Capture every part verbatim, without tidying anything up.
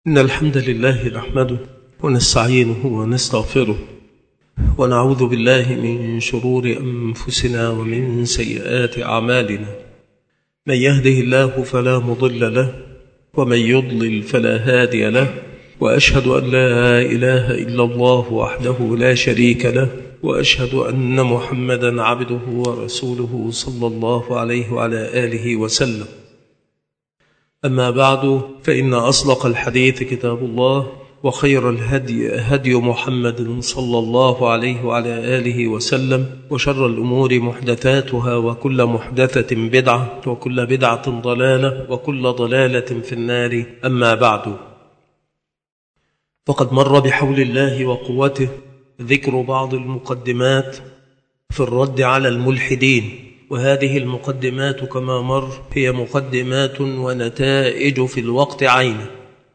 إن الحمد لله نحمده ونستعينه ونستغفره ونعوذ بالله من شرور أنفسنا ومن سيئات أعمالنا. من يهده الله فلا مضل له ومن يضلل فلا هادي له، وأشهد أن لا إله إلا الله وحده لا شريك له، وأشهد أن محمدا عبده ورسوله صلى الله عليه وعلى آله وسلم. أما بعد، فإن أصدق الحديث كتاب الله، وخير الهدي هدي محمد صلى الله عليه وعلى آله وسلم، وشر الأمور محدثاتها، وكل محدثة بدعة، وكل بدعة ضلالة، وكل ضلالة في النار. أما بعد، فقد مر بحول الله وقوته ذكر بعض المقدمات في الرد على الملحدين، وهذه المقدمات كما مر هي مقدمات ونتائج في الوقت عينه،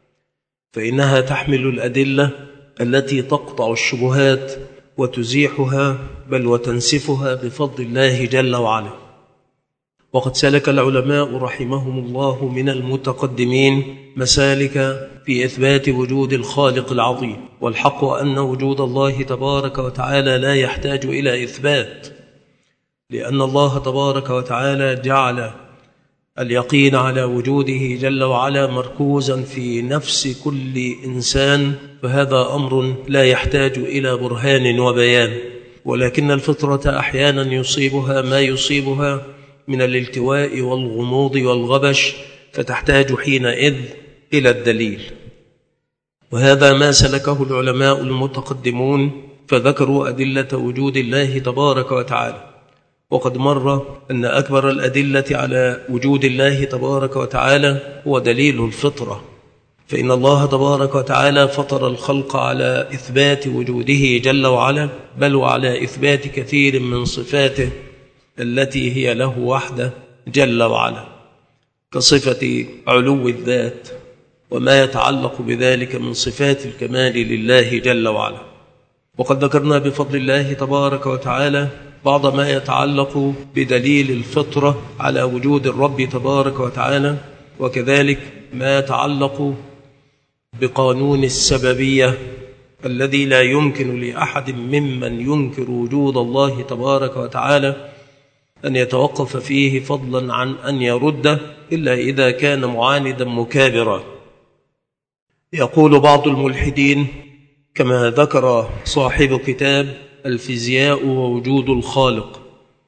فإنها تحمل الأدلة التي تقطع الشبهات وتزيحها بل وتنسفها بفضل الله جل وعلا. وقد سلك العلماء رحمهم الله من المتقدمين مسالك في إثبات وجود الخالق العظيم، والحق أن وجود الله تبارك وتعالى لا يحتاج إلى إثبات، لأن الله تبارك وتعالى جعل اليقين على وجوده جل وعلا مركوزا في نفس كل إنسان، فهذا أمر لا يحتاج إلى برهان وبيان. ولكن الفطرة أحيانا يصيبها ما يصيبها من الالتواء والغموض والغبش، فتحتاج حينئذ إلى الدليل، وهذا ما سلكه العلماء المتقدمون، فذكروا أدلة وجود الله تبارك وتعالى. وقد مر أن أكبر الأدلة على وجود الله تبارك وتعالى هو دليل الفطرة، فإن الله تبارك وتعالى فطر الخلق على إثبات وجوده جل وعلا، بل وعلى إثبات كثير من صفاته التي هي له وحده جل وعلا، كصفة علو الذات وما يتعلق بذلك من صفات الكمال لله جل وعلا. وقد ذكرنا بفضل الله تبارك وتعالى بعض ما يتعلق بدليل الفطرة على وجود الرب تبارك وتعالى، وكذلك ما يتعلق بقانون السببية الذي لا يمكن لأحد ممن ينكر وجود الله تبارك وتعالى أن يتوقف فيه، فضلا عن أن يرده إلا إذا كان معاندا مكابرا. يقول بعض الملحدين كما ذكر صاحب كتاب الفيزياء ووجود الخالق،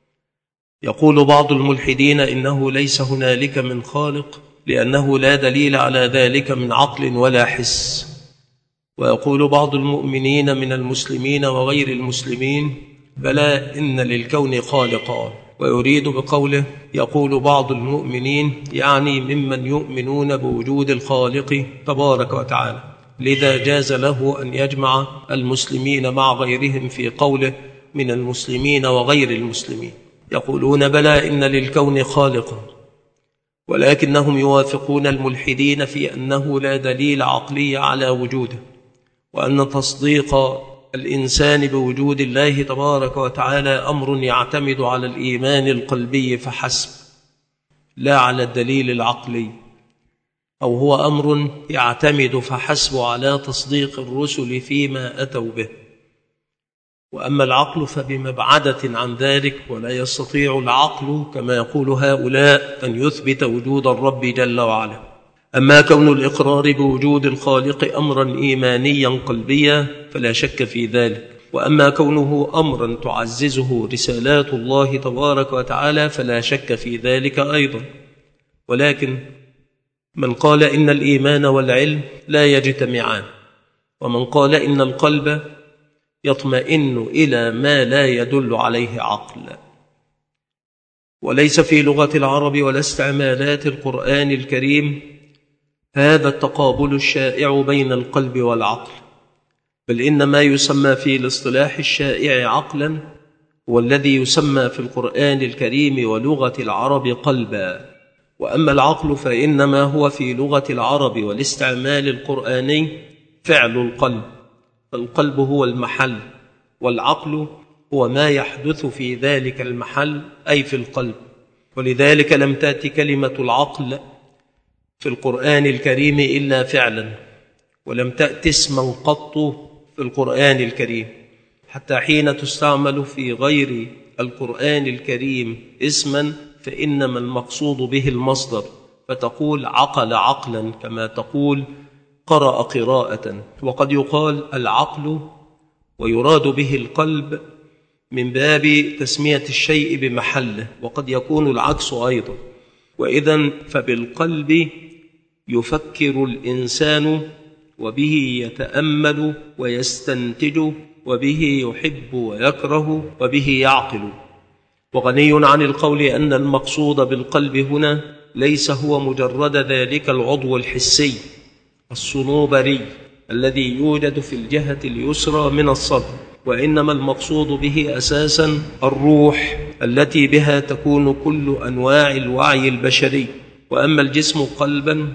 يقول بعض الملحدين إنه ليس هنالك من خالق لأنه لا دليل على ذلك من عقل ولا حس. ويقول بعض المؤمنين من المسلمين وغير المسلمين بلى إن للكون خالقا، ويريد بقوله يقول بعض المؤمنين يعني ممن يؤمنون بوجود الخالق تبارك وتعالى، لذا جاز له أن يجمع المسلمين مع غيرهم في قوله من المسلمين وغير المسلمين. يقولون بلى إن للكون خالقا، ولكنهم يوافقون الملحدين في أنه لا دليل عقلي على وجوده، وأن تصديق الإنسان بوجود الله تبارك وتعالى أمر يعتمد على الإيمان القلبي فحسب، لا على الدليل العقلي، أو هو أمر يعتمد فحسب على تصديق الرسل فيما أتوا به. وأما العقل فبمبعدة عن ذلك، ولا يستطيع العقل كما يقول هؤلاء أن يثبت وجود الرب جل وعلا. أما كون الإقرار بوجود الخالق أمرا إيمانيا قلبيا فلا شك في ذلك، وأما كونه أمرا تعززه رسالات الله تبارك وتعالى فلا شك في ذلك أيضا. ولكن من قال إن الإيمان والعلم لا يجتمعان، ومن قال إن القلب يطمئن إلى ما لا يدل عليه عقل، وليس في لغة العرب ولا استعمالات القرآن الكريم هذا التقابل الشائع بين القلب والعقل، بل إن ما يسمى في الاصطلاح الشائع عقلا هو الذي يسمى في القرآن الكريم ولغة العرب قلبا. وأما العقل فإنما هو في لغة العرب والاستعمال القرآني فعل القلب، فالقلب هو المحل، والعقل هو ما يحدث في ذلك المحل أي في القلب. ولذلك لم تأتي كلمة العقل في القرآن الكريم إلا فعلا، ولم تأت اسما قط في القرآن الكريم، حتى حين تستعمل في غير القرآن الكريم اسما فإنما المقصود به المصدر، فتقول عقل عقلا كما تقول قرأ قراءة. وقد يقال العقل ويراد به القلب من باب تسمية الشيء بمحله، وقد يكون العكس أيضا. وإذن فبالقلب يفكر الإنسان، وبه يتأمل ويستنتج، وبه يحب ويكره، وبه يعقل. وغني عن القول أن المقصود بالقلب هنا ليس هو مجرد ذلك العضو الحسي الصنوبري الذي يوجد في الجهة اليسرى من الصدر، وإنما المقصود به أساسا الروح التي بها تكون كل أنواع الوعي البشري. وأما الجسم قلبا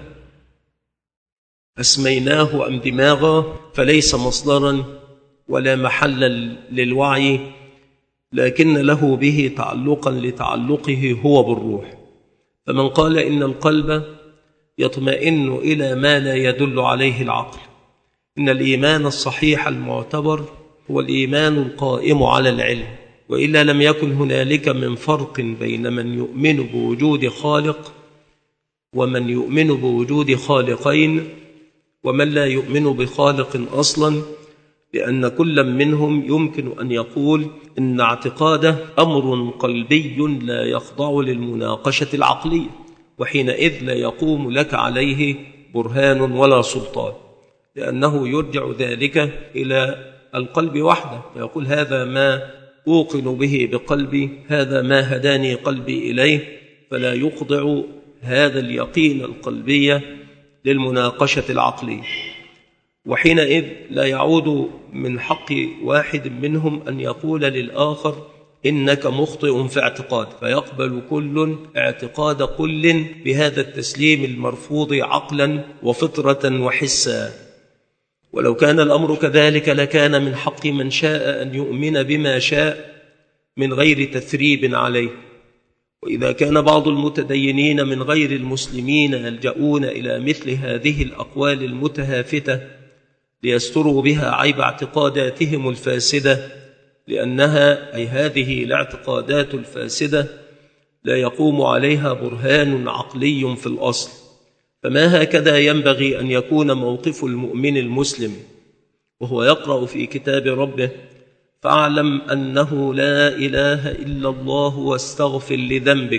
أسميناه أم دماغا فليس مصدرا ولا محل للوعي، لكن له به تعلقا لتعلقه هو بالروح. فمن قال إن القلب يطمئن إلى ما لا يدل عليه العقل، إن الإيمان الصحيح المعتبر هو الإيمان القائم على العلم، وإلا لم يكن هنالك من فرق بين من يؤمن بوجود خالق ومن يؤمن بوجود خالقين ومن لا يؤمن بخالق أصلا، لأن كل منهم يمكن أن يقول إن اعتقاده أمر قلبي لا يخضع للمناقشة العقلية، وحينئذ لا يقوم لك عليه برهان ولا سلطان، لأنه يرجع ذلك إلى القلب وحده، فيقول هذا ما أوقن به بقلبي، هذا ما هداني قلبي إليه، فلا يخضع هذا اليقين القلبي للمناقشة العقلية. وحينئذ لا يعود من حق واحد منهم أن يقول للآخر إنك مخطئ في اعتقاد، فيقبل كل اعتقاد كل بهذا التسليم المرفوض عقلا وفطرة وحسا. ولو كان الأمر كذلك لكان من حق من شاء أن يؤمن بما شاء من غير تثريب عليه. وإذا كان بعض المتدينين من غير المسلمين يلجؤون إلى مثل هذه الأقوال المتهافتة ليستروا بها عيب اعتقاداتهم الفاسدة، لأنها أي هذه الاعتقادات الفاسدة لا يقوم عليها برهان عقلي في الأصل، فما هكذا ينبغي أن يكون موقف المؤمن المسلم وهو يقرأ في كتاب ربه فاعلم أنه لا إله إلا الله واستغفر لذنبك،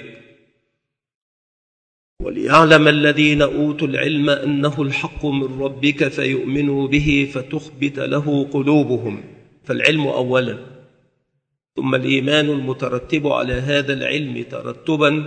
وليعلم الذين أوتوا العلم أنه الحق من ربك فيؤمنوا به فتخبت له قلوبهم. فالعلم أولا، ثم الإيمان المترتب على هذا العلم ترتبا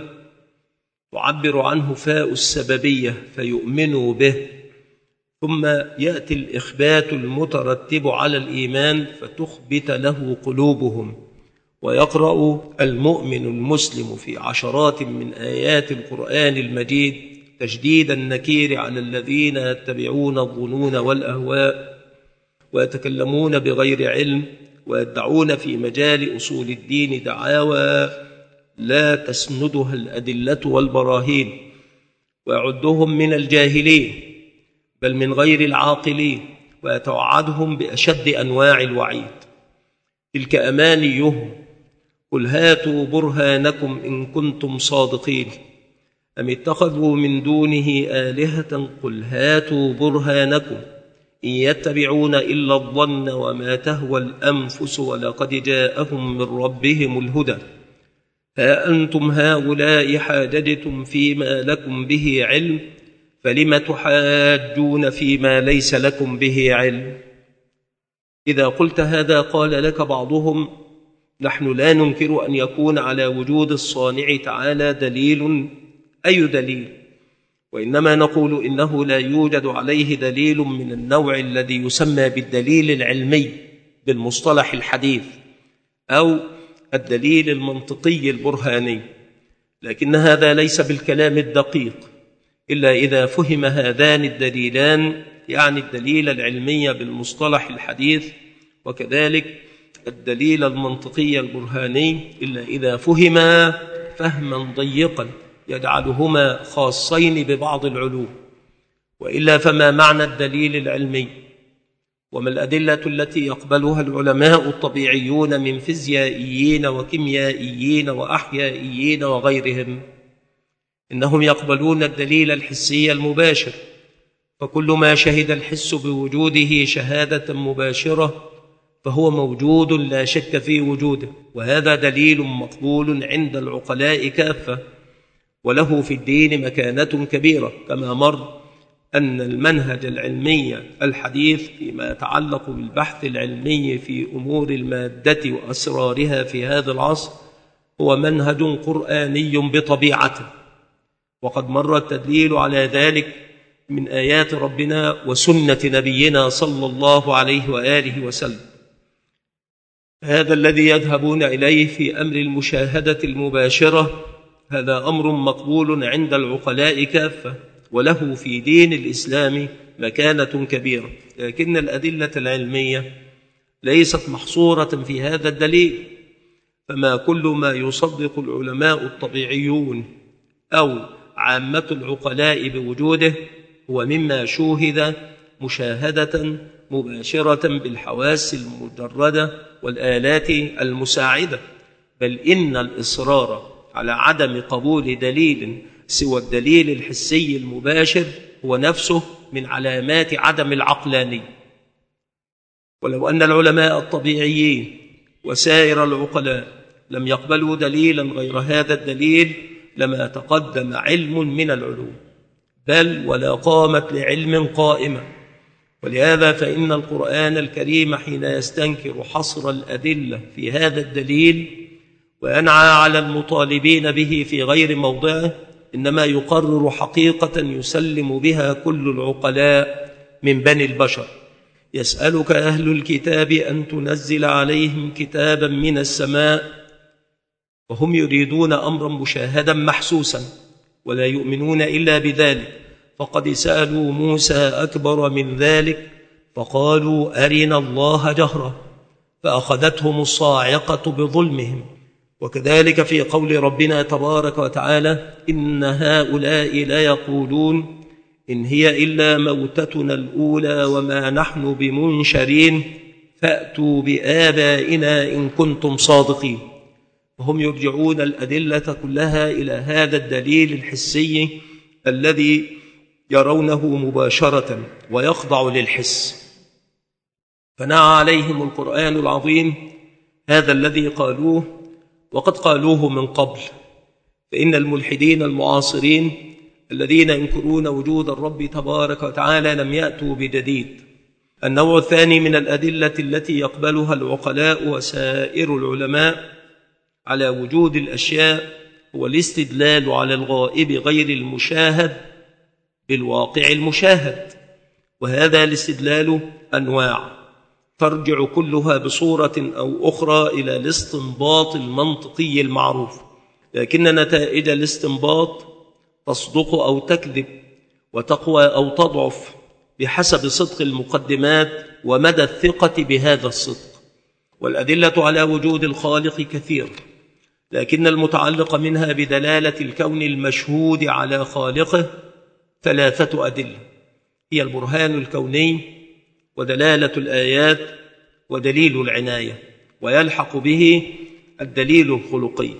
تعبر عنه فاء السببية فيؤمنوا به، ثم يأتي الإخبات المترتب على الإيمان فتخبت له قلوبهم. ويقرأ المؤمن المسلم في عشرات من آيات القرآن المجيد تجديد النكير على الذين يتبعون الظنون والأهواء ويتكلمون بغير علم ويدعون في مجال أصول الدين دعاوى لا تسندها الأدلة والبراهين، ويعدهم من الجاهلين بل من غير العاقلين، ويتوعدهم بأشد أنواع الوعيد. تلك أمانيهم قل هاتوا برهانكم إن كنتم صادقين أم اتخذوا من دونه آلهة قل هاتوا برهانكم إن يتبعون إلا الظن وما تهوى الأنفس ولقد جاءهم من ربهم الهدى ها أنتم هؤلاء حاججتم فيما لكم به علم فلم تحاجون فيما ليس لكم به علم. إذا قلت هذا قال لك بعضهم نحن لا ننكر أن يكون على وجود الصانع تعالى دليل، أي دليل؟ وإنما نقول إنه لا يوجد عليه دليل من النوع الذي يسمى بالدليل العلمي بالمصطلح الحديث أو الدليل المنطقي البرهاني، لكن هذا ليس بالكلام الدقيق إلا إذا فهم هذان الدليلان، يعني الدليل العلمي بالمصطلح الحديث وكذلك الدليل المنطقي البرهاني، إلا إذا فهما فهما ضيقا يجعلهما خاصين ببعض العلوم. وإلا فما معنى الدليل العلمي؟ وما الأدلة التي يقبلها العلماء الطبيعيون من فيزيائيين وكيميائيين وأحيائيين وغيرهم؟ إنهم يقبلون الدليل الحسي المباشر، فكل ما شهد الحس بوجوده شهادة مباشرة فهو موجود لا شك في وجوده، وهذا دليل مقبول عند العقلاء كافة، وله في الدين مكانة كبيرة، كما مر أن المنهج العلمي الحديث فيما يتعلق بالبحث العلمي في أمور المادة وأسرارها في هذا العصر هو منهج قرآني بطبيعته، وقد مر التدليل على ذلك من آيات ربنا وسنة نبينا صلى الله عليه وآله وسلم. هذا الذي يذهبون إليه في أمر المشاهدة المباشرة هذا أمر مقبول عند العقلاء كافة، وله في دين الإسلام مكانة كبيرة، لكن الأدلة العلمية ليست محصورة في هذا الدليل، فما كل ما يصدق العلماء الطبيعيون أو عامة العقلاء بوجوده هو مما شوهد مشاهدة مباشرة بالحواس المجردة والآلات المساعدة، بل إن الإصرار على عدم قبول دليل سوى الدليل الحسي المباشر هو نفسه من علامات عدم العقلانية. ولو أن العلماء الطبيعيين وسائر العقلاء لم يقبلوا دليلا غير هذا الدليل لما تقدم علم من العلوم، بل ولا قامت لعلم قائمة. ولهذا فإن القرآن الكريم حين يستنكر حصر الأدلة في هذا الدليل وينعى على المطالبين به في غير موضعه إنما يقرر حقيقة يسلم بها كل العقلاء من بني البشر. يسألك أهل الكتاب أن تنزل عليهم كتابا من السماء، وهم يريدون أمرا مشاهدا محسوسا ولا يؤمنون إلا بذلك، فقد سألوا موسى أكبر من ذلك فقالوا أرنا الله جهرة فأخذتهم الصاعقة بظلمهم. وكذلك في قول ربنا تبارك وتعالى إن هؤلاء لا يقولون إن هي إلا موتتنا الأولى وما نحن بمنشرين فأتوا بآبائنا إن كنتم صادقين. وهم يرجعون الأدلة كلها إلى هذا الدليل الحسي الذي يرونه مباشرة ويخضع للحس. فنعى عليهم القرآن العظيم هذا الذي قالوه، وقد قالوه من قبل، فإن الملحدين المعاصرين الذين ينكرون وجود الرب تبارك وتعالى لم يأتوا بجديد. النوع الثاني من الأدلة التي يقبلها العقلاء وسائر العلماء على وجود الأشياء هو الاستدلال على الغائب غير المشاهد بالواقع المشاهد، وهذا الاستدلال أنواع ترجع كلها بصورة أو أخرى إلى الاستنباط المنطقي المعروف، لكن نتائج الاستنباط تصدق أو تكذب وتقوى أو تضعف بحسب صدق المقدمات ومدى الثقة بهذا الصدق. والأدلة على وجود الخالق كثير، لكن المتعلق منها بدلالة الكون المشهود على خالقه ثلاثة أدلة، هي البرهان الكوني ودلالة الآيات ودليل العناية، ويلحق به الدليل الخلقي.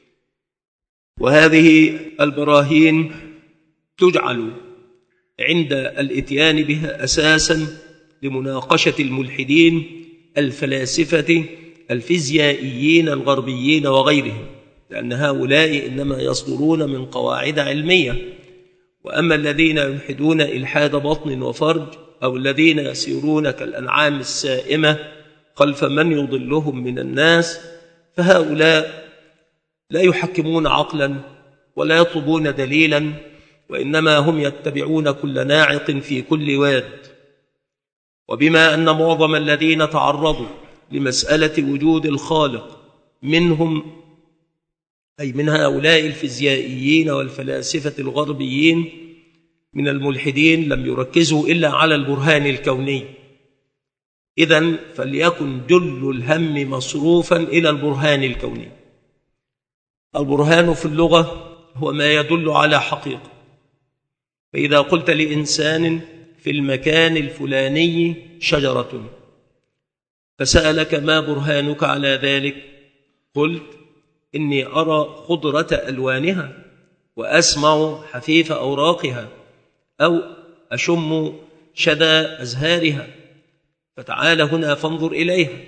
وهذه البراهين تجعل عند الاتيان بها أساسا لمناقشة الملحدين الفلاسفة الفيزيائيين الغربيين وغيرهم، لأن هؤلاء إنما يصدرون من قواعد علمية، وأما الذين يلحدون إلحاد بطن وفرج أو الذين يسيرون كالأنعام السائمة خلف من يضلهم من الناس فهؤلاء لا يحكمون عقلا ولا يطلبون دليلا، وإنما هم يتبعون كل ناعق في كل واد. وبما أن معظم الذين تعرضوا لمسألة وجود الخالق منهم أي من هؤلاء الفيزيائيين والفلاسفة الغربيين من الملحدين لم يركزوا إلا على البرهان الكوني، إذن فليكن جل الهم مصروفا إلى البرهان الكوني. البرهان في اللغة هو ما يدل على حقيقة، فإذا قلت لإنسان في المكان الفلاني شجرة فسألك ما برهانك على ذلك، قلت إني أرى خضرة ألوانها وأسمع حفيف أوراقها أو أشم شدى أزهارها، فتعال هنا فانظر إليها.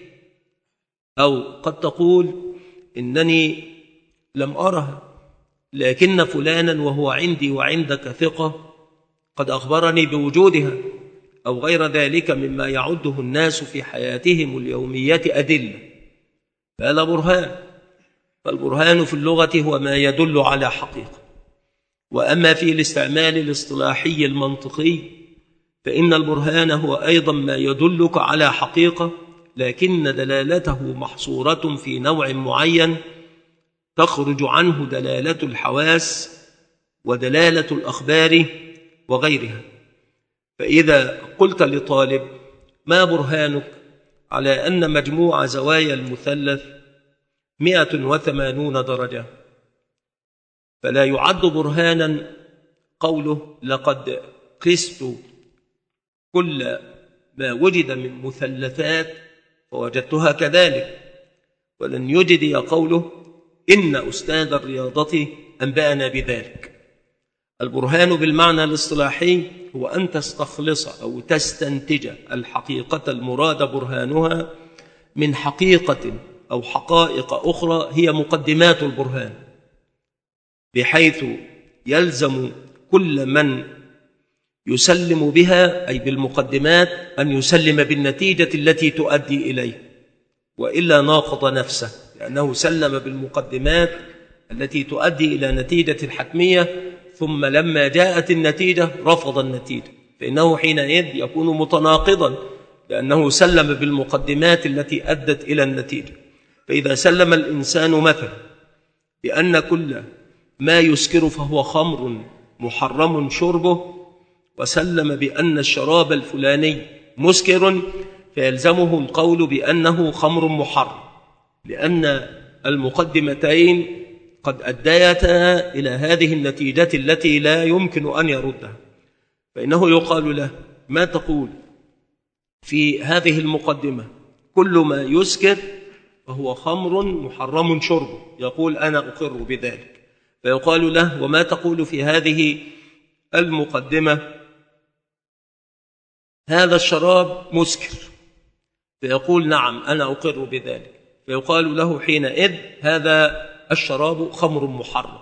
أو قد تقول إنني لم أرها، لكن فلانا وهو عندي وعندك ثقة قد أخبرني بوجودها، أو غير ذلك مما يعده الناس في حياتهم اليومية أدلة، فهذا برهان. فالبرهان في اللغة هو ما يدل على حقيقة. وأما في الاستعمال الاصطلاحي المنطقي فإن البرهان هو أيضا ما يدلك على حقيقة، لكن دلالته محصورة في نوع معين تخرج عنه دلالة الحواس ودلالة الأخبار وغيرها. فإذا قلت لطالب ما برهانك على أن مجموع زوايا المثلث مئة وثمانون درجة، فلا يعد برهانا قوله لقد قست كل ما وجد من مثلثات فوجدتها كذلك، ولن يجد قوله إن أستاذ الرياضة أنبأنا بذلك. البرهان بالمعنى الاصطلاحي هو أن تستخلص أو تستنتج الحقيقة المراد برهانها من حقيقة أو حقائق أخرى هي مقدمات البرهان، بحيث يلزم كل من يسلم بها أي بالمقدمات أن يسلم بالنتيجة التي تؤدي إليه، وإلا ناقض نفسه، لأنه سلم بالمقدمات التي تؤدي إلى نتيجة الحتمية، ثم لما جاءت النتيجة رفض النتيجة، فإنه حينئذ يكون متناقضا، لأنه سلم بالمقدمات التي أدت إلى النتيجة. فإذا سلم الإنسان مثلا بأن كل ما يسكر فهو خمر محرم شربه، وسلم بأن الشراب الفلاني مسكر، فيلزمه القول بأنه خمر محرم، لأن المقدمتين قد أديتا إلى هذه النتيجة التي لا يمكن أن يردها. فإنه يقال له ما تقول في هذه المقدمة؟ كل ما يسكر فهو خمر محرم شربه، يقول أنا أقر بذلك. فيقال له وما تقول في هذه المقدمة؟ هذا الشراب مسكر، فيقول نعم أنا أقر بذلك. فيقال له حينئذ هذا الشراب خمر محرم.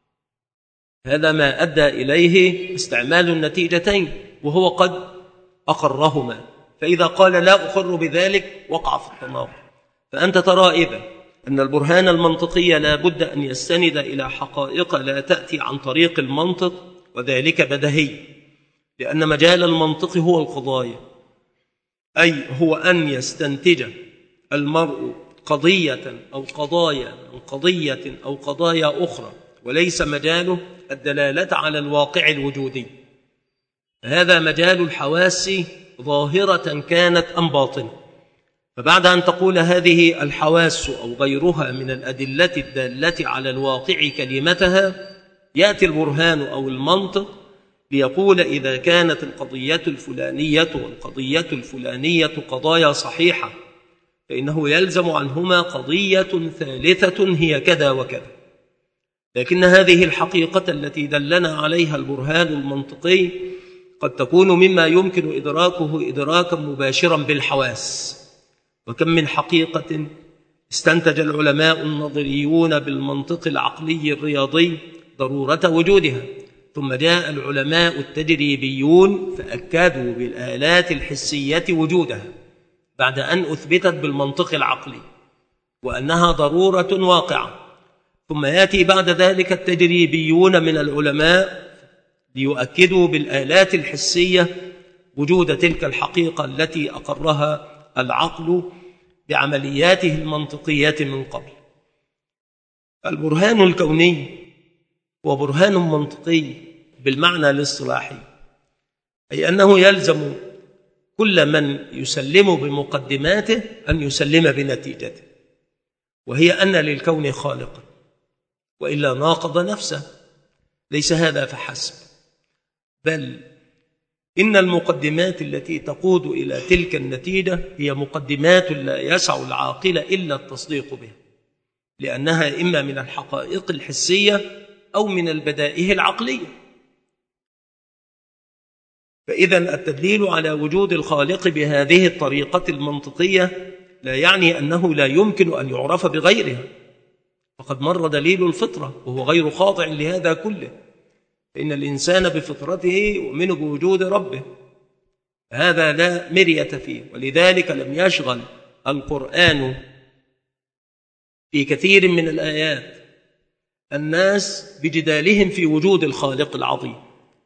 هذا ما أدى إليه استعمال النتيجتين، وهو قد أقرهما. فإذا قال لا أقر بذلك وقع في التناقض. فأنت ترى إذا أن البرهان المنطقي لا بد أن يستند إلى حقائق لا تأتي عن طريق المنطق، وذلك بديهي، لأن مجال المنطق هو القضايا، أي هو أن يستنتج المرء قضية أو قضايا من قضية أو قضايا أخرى، وليس مجاله الدلالة على الواقع الوجودي. هذا مجال الحواس ظاهرة كانت أم باطنة. فبعد أن تقول هذه الحواس أو غيرها من الأدلة الدالة على الواقع كلمتها، يأتي البرهان أو المنطق ليقول إذا كانت القضية الفلانية والقضية الفلانية قضايا صحيحة، فإنه يلزم عنهما قضية ثالثة هي كذا وكذا. لكن هذه الحقيقة التي دلنا عليها البرهان المنطقي قد تكون مما يمكن إدراكه إدراكا مباشرا بالحواس. وكم من حقيقة استنتج العلماء النظريون بالمنطق العقلي الرياضي ضرورة وجودها، ثم جاء العلماء التجريبيون فأكدوا بالآلات الحسية وجودها بعد أن أثبتت بالمنطق العقلي وأنها ضرورة واقعة. ثم يأتي بعد ذلك التجريبيون من العلماء ليؤكدوا بالآلات الحسية وجود تلك الحقيقة التي أقرها العقل بعملياته المنطقية من قبل. البرهان الكوني هو برهان منطقي بالمعنى الاصطلاحي، أي أنه يلزم كل من يسلم بمقدماته أن يسلم بنتيجته، وهي أن للكون خالقا، وإلا ناقض نفسه. ليس هذا فحسب، بل إن المقدمات التي تقود إلى تلك النتيجة هي مقدمات لا يسع العاقل إلا التصديق بها، لأنها إما من الحقائق الحسية أو من البدائه العقلية. فإذا التدليل على وجود الخالق بهذه الطريقة المنطقية لا يعني أنه لا يمكن أن يعرف بغيرها، فقد مر دليل الفطرة وهو غير خاضع لهذا كله، فإن الإنسان بفطرته يؤمن بوجود ربه، هذا لا مرية فيه. ولذلك لم يشغل القرآن في كثير من الآيات الناس بجدالهم في وجود الخالق العظيم،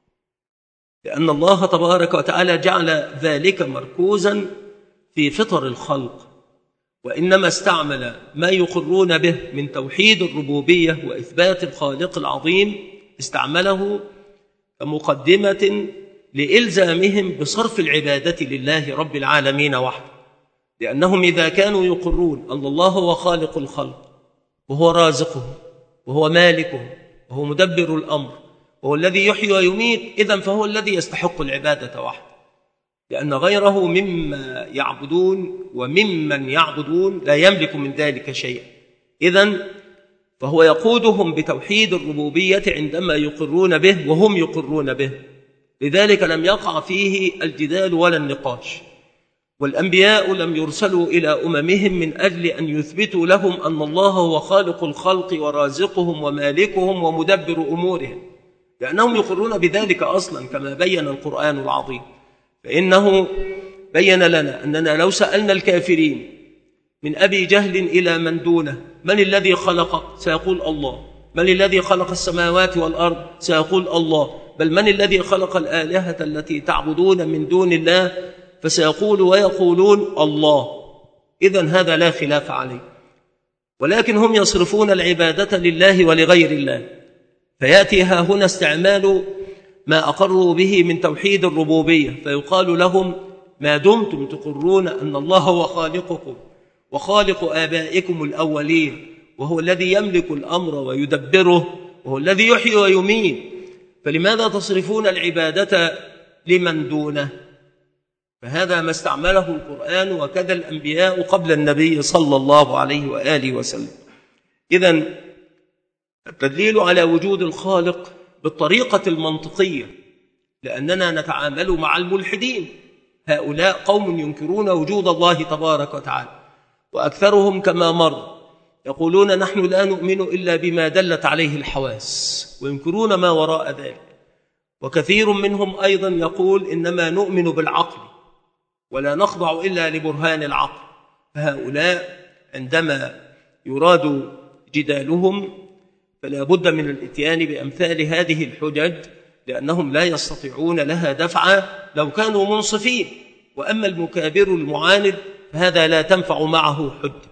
لأن الله تبارك وتعالى جعل ذلك مركوزا في فطر الخلق، وإنما استعمل ما يقرون به من توحيد الربوبية وإثبات الخالق العظيم، استعمله كمقدمة لإلزامهم بصرف العبادة لله رب العالمين وحده، لأنهم إذا كانوا يقرون أن الله هو خالق الخلق وهو رازقهم وهو مالكهم وهو مدبر الأمر وهو الذي يحيي ويميت، إذن فهو الذي يستحق العبادة وحده، لأن غيره مما يعبدون وممن يعبدون لا يملك من ذلك شيئا. إذن فهو يقودهم بتوحيد الربوبية عندما يقرون به وهم يقرون به، لذلك لم يقع فيه الجدال ولا النقاش. والأنبياء لم يرسلوا إلى أممهم من أجل أن يثبتوا لهم أن الله هو خالق الخلق ورازقهم ومالكهم ومدبر أمورهم، لأنهم يقرون بذلك أصلا كما بين القرآن العظيم. فإنه بين لنا أننا لو سألنا الكافرين من أبي جهل إلى من دونه من الذي خلق، سيقول الله. من الذي خلق السماوات والأرض، سيقول الله. بل من الذي خلق الآلهة التي تعبدون من دون الله، فسيقول ويقولون الله. إذن هذا لا خلاف عليه، ولكن هم يصرفون العبادة لله ولغير الله، فيأتي ها هنا استعمال ما أقروا به من توحيد الربوبية، فيقال لهم ما دمتم تقرون أن الله هو خالقكم وخالق آبائكم الأولين، وهو الذي يملك الأمر ويدبره، وهو الذي يحيي ويميت، فلماذا تصرفون العبادة لمن دونه؟ فهذا ما استعمله القرآن وكذا الأنبياء قبل النبي صلى الله عليه وآله وسلم. إذن التدليل على وجود الخالق بالطريقة المنطقية، لأننا نتعامل مع الملحدين، هؤلاء قوم ينكرون وجود الله تبارك وتعالى، وأكثرهم كما مر يقولون نحن لا نؤمن إلا بما دلت عليه الحواس، وينكرون ما وراء ذلك. وكثير منهم أيضا يقول إنما نؤمن بالعقل ولا نخضع إلا لبرهان العقل. فهؤلاء عندما يراد جدالهم فلا بد من الاتيان بأمثال هذه الحجج، لأنهم لا يستطيعون لها دفعا لو كانوا منصفين. وأما المكابر المعاند فهذا لا تنفع معه حجة.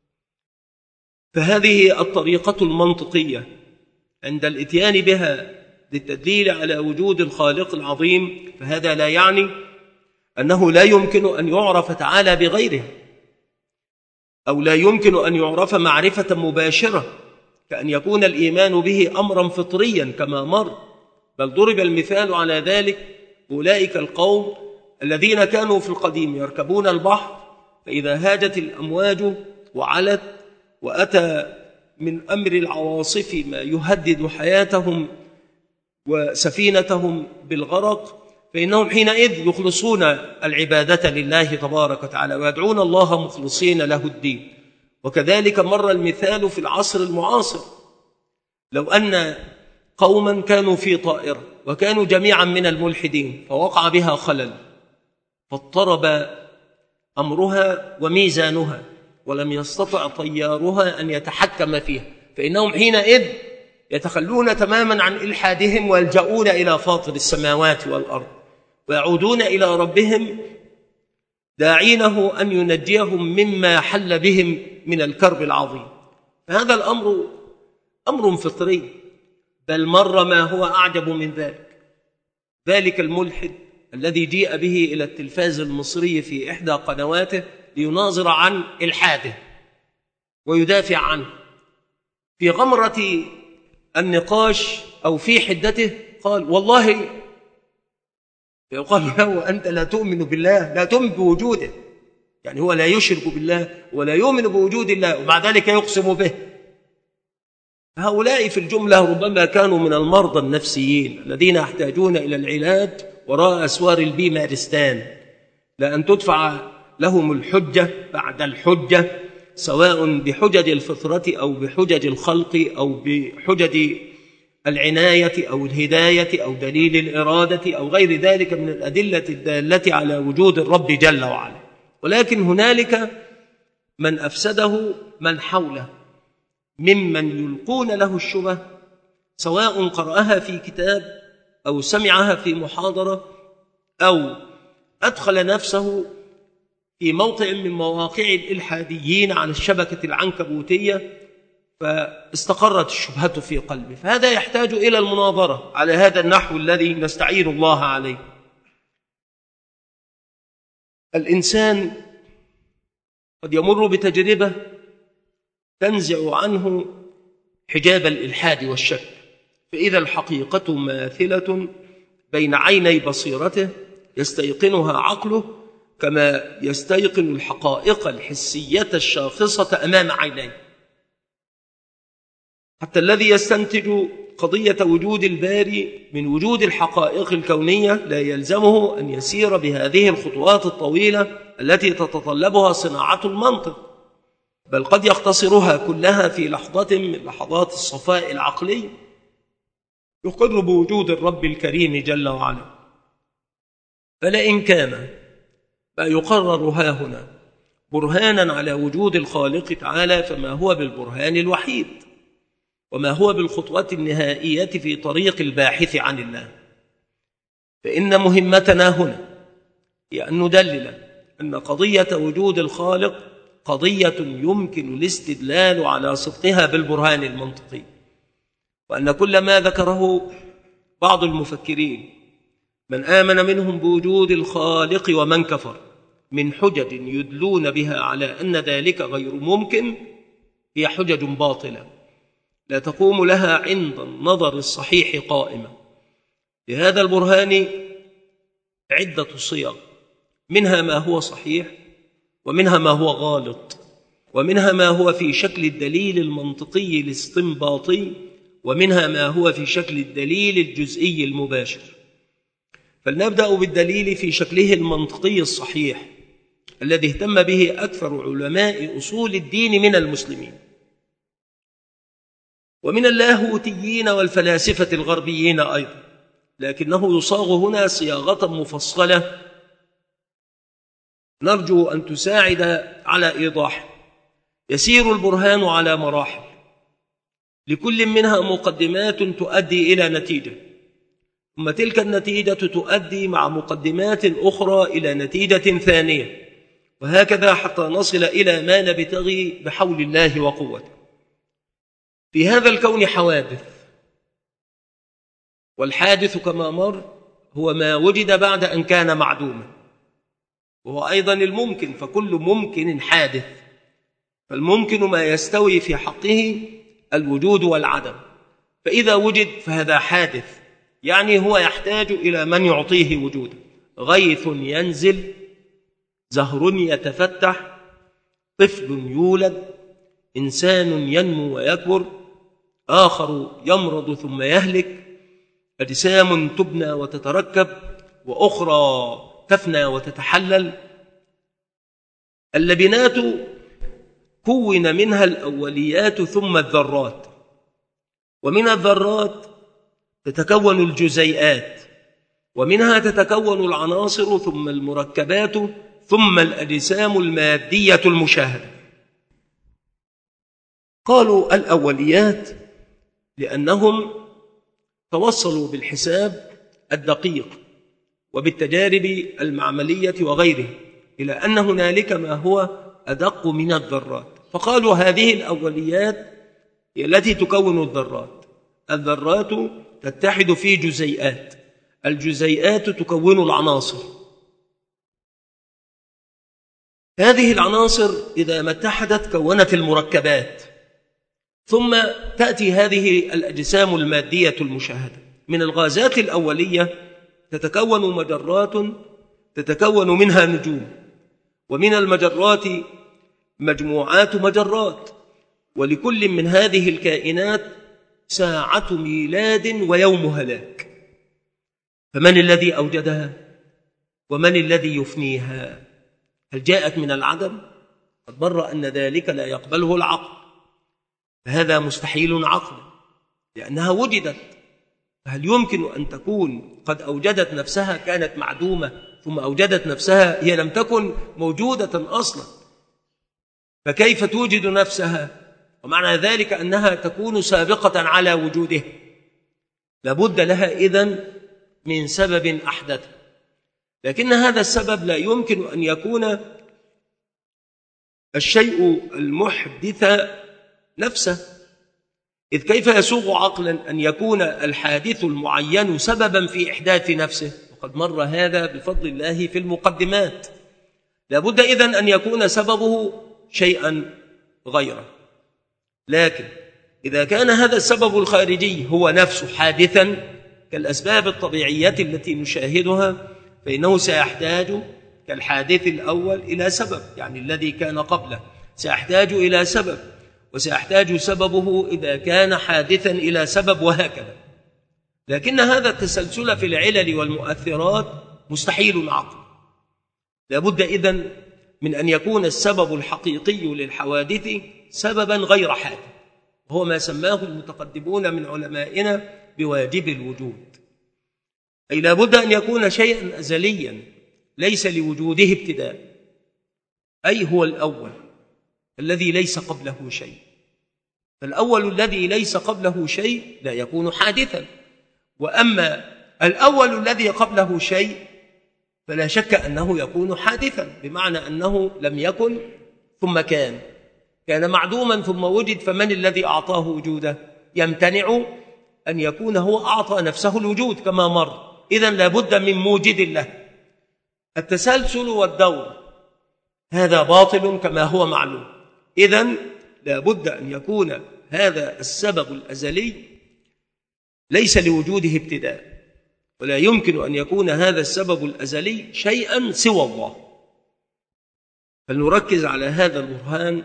فهذه الطريقة المنطقية عند الاتيان بها للتدليل على وجود الخالق العظيم، فهذا لا يعني أنه لا يمكن أن يعرف تعالى بغيره، أو لا يمكن أن يعرف معرفة مباشرة، كأن يكون الإيمان به أمرا فطريا كما مر. بل ضرب المثال على ذلك أولئك القوم الذين كانوا في القديم يركبون البحر، فإذا هاجت الأمواج وعلت وأتى من أمر العواصف ما يهدد حياتهم وسفينتهم بالغرق، فإنهم حينئذ يخلصون العبادة لله تبارك وتعالى ويدعون الله مخلصين له الدين. وكذلك مر المثال في العصر المعاصر، لو أن قوما كانوا في طائرة وكانوا جميعا من الملحدين فوقع بها خلل فاضطرب أمرها وميزانها ولم يستطع طيارها أن يتحكم فيها، فإنهم حينئذ يتخلون تماما عن إلحادهم ويلجؤون إلى فاطر السماوات والأرض ويعودون إلى ربهم داعينه أن ينجيهم مما حل بهم من الكرب العظيم. فهذا الأمر أمر فطري، بل مر ما هو أعجب من ذلك. ذلك الملحد الذي جيء به إلى التلفاز المصري في إحدى قنواته ليناظر عن إلحاده ويدافع عنه، في غمرة النقاش أو في حدته قال والله فيقال له أنت لا تؤمن بالله، لا تؤمن بوجوده، يعني هو لا يشرك بالله ولا يؤمن بوجود الله ومع ذلك يقسم به. هؤلاء في الجملة ربما كانوا من المرضى النفسيين الذين يحتاجون إلى العلاج وراء أسوار البيمارستان، لأن تدفع لهم الحجة بعد الحجة، سواء بحجج الفطرة أو بحجج الخلق أو بحجج العناية أو الهداية أو دليل الإرادة أو غير ذلك من الأدلة الدالة على وجود الرب جل وعلا. ولكن هنالك من أفسده من حوله ممن يلقون له الشبه، سواء قرأها في كتاب أو سمعها في محاضرة أو أدخل نفسه في موطئ من مواقع الإلحاديين على الشبكة العنكبوتية فاستقرت الشبهة في قلبه، فهذا يحتاج إلى المناظرة على هذا النحو الذي نستعين الله عليه. الإنسان قد يمر بتجربة تنزع عنه حجاب الإلحاد والشك، فإذا الحقيقة ماثلة بين عيني بصيرته يستيقنها عقله كما يستيقن الحقائق الحسية الشاخصة أمام عينيه، حتى الذي يستنتج قضية وجود الباري من وجود الحقائق الكونية لا يلزمه أن يسير بهذه الخطوات الطويلة التي تتطلبها صناعة المنطق، بل قد يختصرها كلها في لحظة من لحظات الصفاء العقلي يقر بوجود الرب الكريم جل وعلا. فلئن كان ما يقرر ها هنا برهانا على وجود الخالق تعالى فما هو بالبرهان الوحيد، وما هو بالخطوة النهائية في طريق الباحث عن الله. فإن مهمتنا هنا هي أن ندلل أن قضية وجود الخالق قضية يمكن الاستدلال على صدقها بالبرهان المنطقي، وأن كل ما ذكره بعض المفكرين من آمن منهم بوجود الخالق ومن كفر من حجج يدلون بها على أن ذلك غير ممكن هي حجج باطلة لا تقوم لها عند النظر الصحيح قائمة. لهذا البرهان عدة صيغ، منها ما هو صحيح ومنها ما هو غالط، ومنها ما هو في شكل الدليل المنطقي الاستنباطي، ومنها ما هو في شكل الدليل الجزئي المباشر. فلنبدأ بالدليل في شكله المنطقي الصحيح الذي اهتم به أكثر علماء أصول الدين من المسلمين ومن اللاهوتيين والفلاسفة الغربيين أيضا، لكنه يصاغ هنا صياغة مفصلة نرجو أن تساعد على إيضاحه. يسير البرهان على مراحل، لكل منها مقدمات تؤدي إلى نتيجة، ثم تلك النتيجة تؤدي مع مقدمات أخرى إلى نتيجة ثانية، وهكذا حتى نصل إلى ما نبتغي بحول الله وقوته. في هذا الكون حوادث، والحادث كما مر هو ما وجد بعد أن كان معدوما، وهو أيضا الممكن، فكل ممكن حادث، فالممكن ما يستوي في حقه الوجود والعدم، فإذا وجد فهذا حادث، يعني هو يحتاج إلى من يعطيه وجوده. غيث ينزل، زهر يتفتح، طفل يولد، إنسان ينمو ويكبر، آخر يمرض ثم يهلك، أجسام تبنى وتتركب وأخرى تفنى وتتحلل. اللبنات كون منها الأوليات ثم الذرات، ومن الذرات تتكون الجزيئات، ومنها تتكون العناصر ثم المركبات ثم الأجسام المادية المشاهدة. قالوا الأوليات لأنهم توصلوا بالحساب الدقيق وبالتجارب المعملية وغيره إلى أن هنالك ما هو أدق من الذرات، فقالوا هذه الأوليات هي التي تكون الذرات. الذرات تتحد في جزيئات، الجزيئات تكون العناصر، هذه العناصر إذا ما اتحدت كونت المركبات، ثم تأتي هذه الأجسام المادية المشاهدة. من الغازات الأولية تتكون مجرات تتكون منها نجوم، ومن المجرات مجموعات مجرات، ولكل من هذه الكائنات ساعة ميلاد ويوم هلاك. فمن الذي أوجدها ومن الذي يفنيها؟ هل جاءت من العدم؟ قد مر أن ذلك لا يقبله العقل، فهذا مستحيل عقلا لأنها وجدت. فهل يمكن أن تكون قد أوجدت نفسها، كانت معدومة ثم أوجدت نفسها؟ هي لم تكن موجودة أصلا، فكيف توجد نفسها؟ ومعنى ذلك أنها تكون سابقة على وجوده. لابد لها إذن من سبب أحدث، لكن هذا السبب لا يمكن أن يكون الشيء المحدث نفسه، إذ كيف يسوغ عقلا أن يكون الحادث المعين سببا في إحداث نفسه؟ وقد مر هذا بفضل الله في المقدمات. لابد إذن أن يكون سببه شيئا غيره. لكن إذا كان هذا السبب الخارجي هو نفسه حادثا كالأسباب الطبيعية التي نشاهدها، فإنه سيحتاج كالحادث الأول إلى سبب، يعني الذي كان قبله سيحتاج إلى سبب، وسيحتاج سببه إذا كان حادثا إلى سبب، وهكذا. لكن هذا التسلسل في العلل والمؤثرات مستحيل عقل. لابد إذن من أن يكون السبب الحقيقي للحوادث سببا غير حادث، وهو ما سماه المتقدمون من علمائنا بواجب الوجود. أي لابد أن يكون شيئا أزليا ليس لوجوده ابتداء، أي هو الأول الذي ليس قبله شيء. فالأول الذي ليس قبله شيء لا يكون حادثا، وأما الأول الذي قبله شيء فلا شك أنه يكون حادثا، بمعنى أنه لم يكن ثم كان، كان معدوما ثم وجد. فمن الذي أعطاه وجوده؟ يمتنع أن يكون هو أعطى نفسه الوجود كما مر. إذن لابد من موجد له. التسلسل والدور هذا باطل كما هو معلوم. إذن لابد أن يكون هذا السبب الأزلي ليس لوجوده ابتداء، ولا يمكن أن يكون هذا السبب الأزلي شيئا سوى الله. فلنركز على هذا البرهان،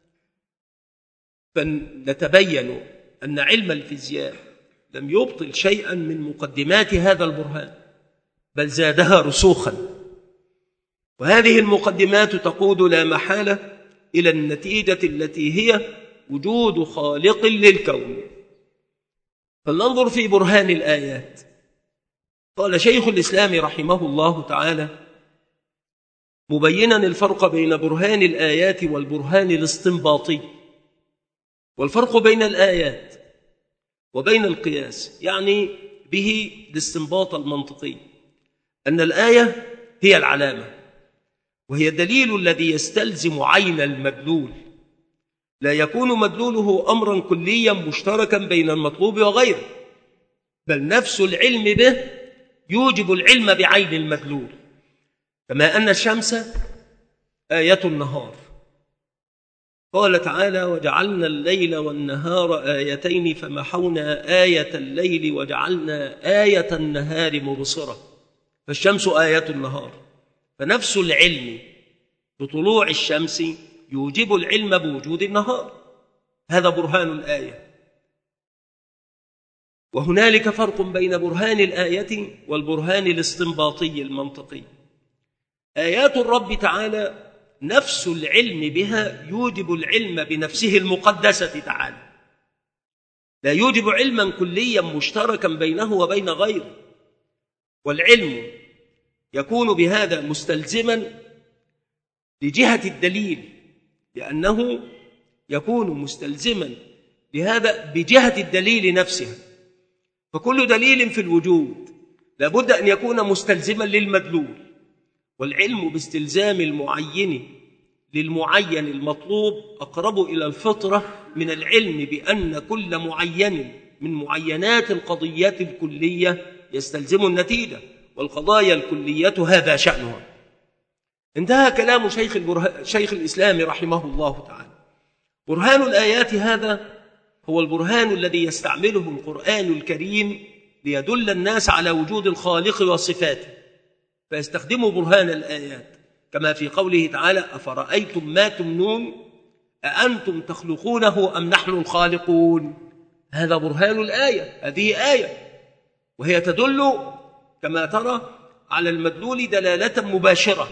فنتبين أن علم الفيزياء لم يبطل شيئا من مقدمات هذا البرهان، بل زادها رسوخا. وهذه المقدمات تقود لا محالة إلى النتيجة التي هي وجود خالق للكون. فلننظر في برهان الآيات. قال شيخ الإسلام رحمه الله تعالى مبينا الفرق بين برهان الآيات والبرهان الاستنباطي. والفرق بين الآيات وبين القياس يعني به الاستنباط المنطقي، أن الآية هي العلامة، وهي الدليل الذي يستلزم عين المدلول، لا يكون مدلوله أمرا كليا مشتركا بين المطلوب وغيره، بل نفس العلم به يوجب العلم بعين المدلول. كما أن الشمس آية النهار، قال تعالى وجعلنا الليل والنهار آيتين فمحونا آية الليل وجعلنا آية النهار مبصرة. فالشمس آية النهار، فنفس العلم بطلوع الشمس يوجب العلم بوجود النهار. هذا برهان الآية. وهنالك فرق بين برهان الآية والبرهان الاستنباطي المنطقي. آيات الرب تعالى نفس العلم بها يوجب العلم بنفسه المقدسة تعالى، لا يوجب علما كليا مشتركا بينه وبين غيره. والعلم يكون بهذا مستلزما لجهة الدليل، لأنه يكون مستلزما لهذا بجهة الدليل نفسها. فكل دليل في الوجود لابد أن يكون مستلزما للمدلول، والعلم باستلزام المعين للمعين المطلوب أقرب إلى الفطرة من العلم بأن كل معين من معينات القضيات الكلية يستلزم النتيجة، والقضايا الكلية هذا شأنها. انتهى كلام شيخ, شيخ الإسلام رحمه الله تعالى. برهان الآيات هذا هو البرهان الذي يستعمله القرآن الكريم ليدل الناس على وجود الخالق وصفاته، فيستخدموا برهان الآيات كما في قوله تعالى: أفرأيتم ما تمنون أأنتم تخلقونه أم نحن الخالقون. هذا برهان الآية، هذه آية، وهي تدل كما ترى على المدلول دلالة مباشرة.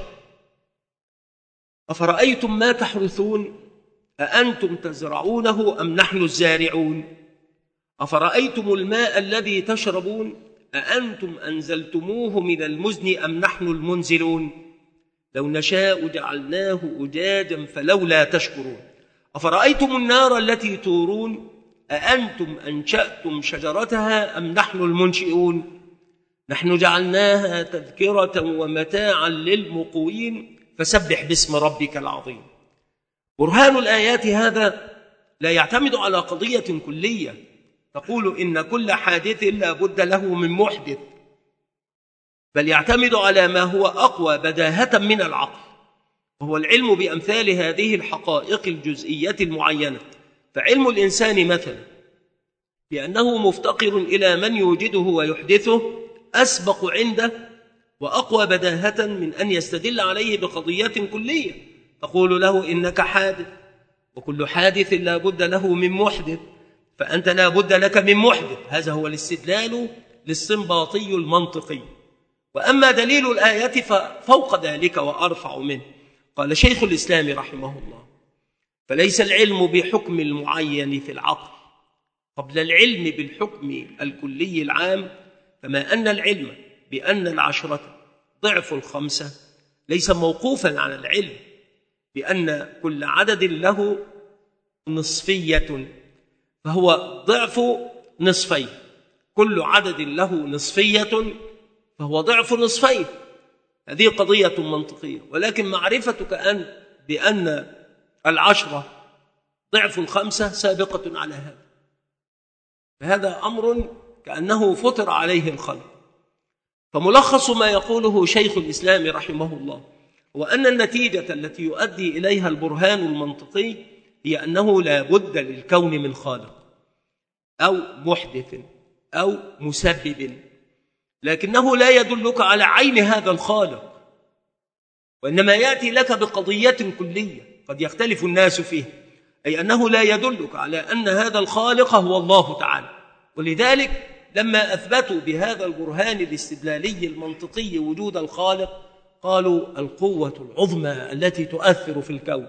أفرأيتم ما تحرثون أأنتم تزرعونه أم نحن الزارعون. أفرأيتم الماء الذي تشربون أأنتم أنزلتموه من المزن أم نحن المنزلون. لو نشاء جعلناه أجاجا فلولا تشكرون. أفرأيتم النار التي تورون أأنتم أنشأتم شجرتها أم نحن المنشئون. نحن جعلناها تذكرة ومتاعا للمقوين فسبح باسم ربك العظيم. برهان الآيات هذا لا يعتمد على قضية كلية تقول إن كل حادث لا بد له من محدث، بل يعتمد على ما هو أقوى بداهة من العقل، وهو العلم بأمثال هذه الحقائق الجزئية المعينة. فعلم الإنسان مثلا بأنه مفتقر إلى من يوجده ويحدثه أسبق عنده وأقوى بداهة من أن يستدل عليه بقضية كلية تقول له إنك حادث، وكل حادث لا بد له من محدث، فأنت لا بد لك من محدث. هذا هو الاستدلال الاستنباطي المنطقي. وأما دليل الآية ففوق ذلك وأرفع منه. قال شيخ الإسلام رحمه الله: فليس العلم بحكم المعين في العقل قبل العلم بالحكم الكلي العام، كما أن العلم بأن العشرة ضعف الخمسة ليس موقوفا على العلم بأن كل عدد له نصفية، فهو ضعف نصفين. كل عدد له نصفية فهو ضعف نصفين. هذه قضية منطقية، ولكن معرفتك أن بأن العشرة ضعف الخمسة سابقة على هذا، فهذا أمر كأنه فطر عليه الخلق. فملخص ما يقوله شيخ الإسلام رحمه الله هو أن النتيجة التي يؤدي إليها البرهان المنطقي هي أنه لا بد للكون من خالق أو محدث أو مسبب، لكنه لا يدلك على عين هذا الخالق، وإنما يأتي لك بقضية كلية قد يختلف الناس فيها، أي أنه لا يدلك على أن هذا الخالق هو الله تعالى. ولذلك لما أثبتوا بهذا البرهان الاستدلالي المنطقي وجود الخالق قالوا القوة العظمى التي تؤثر في الكون،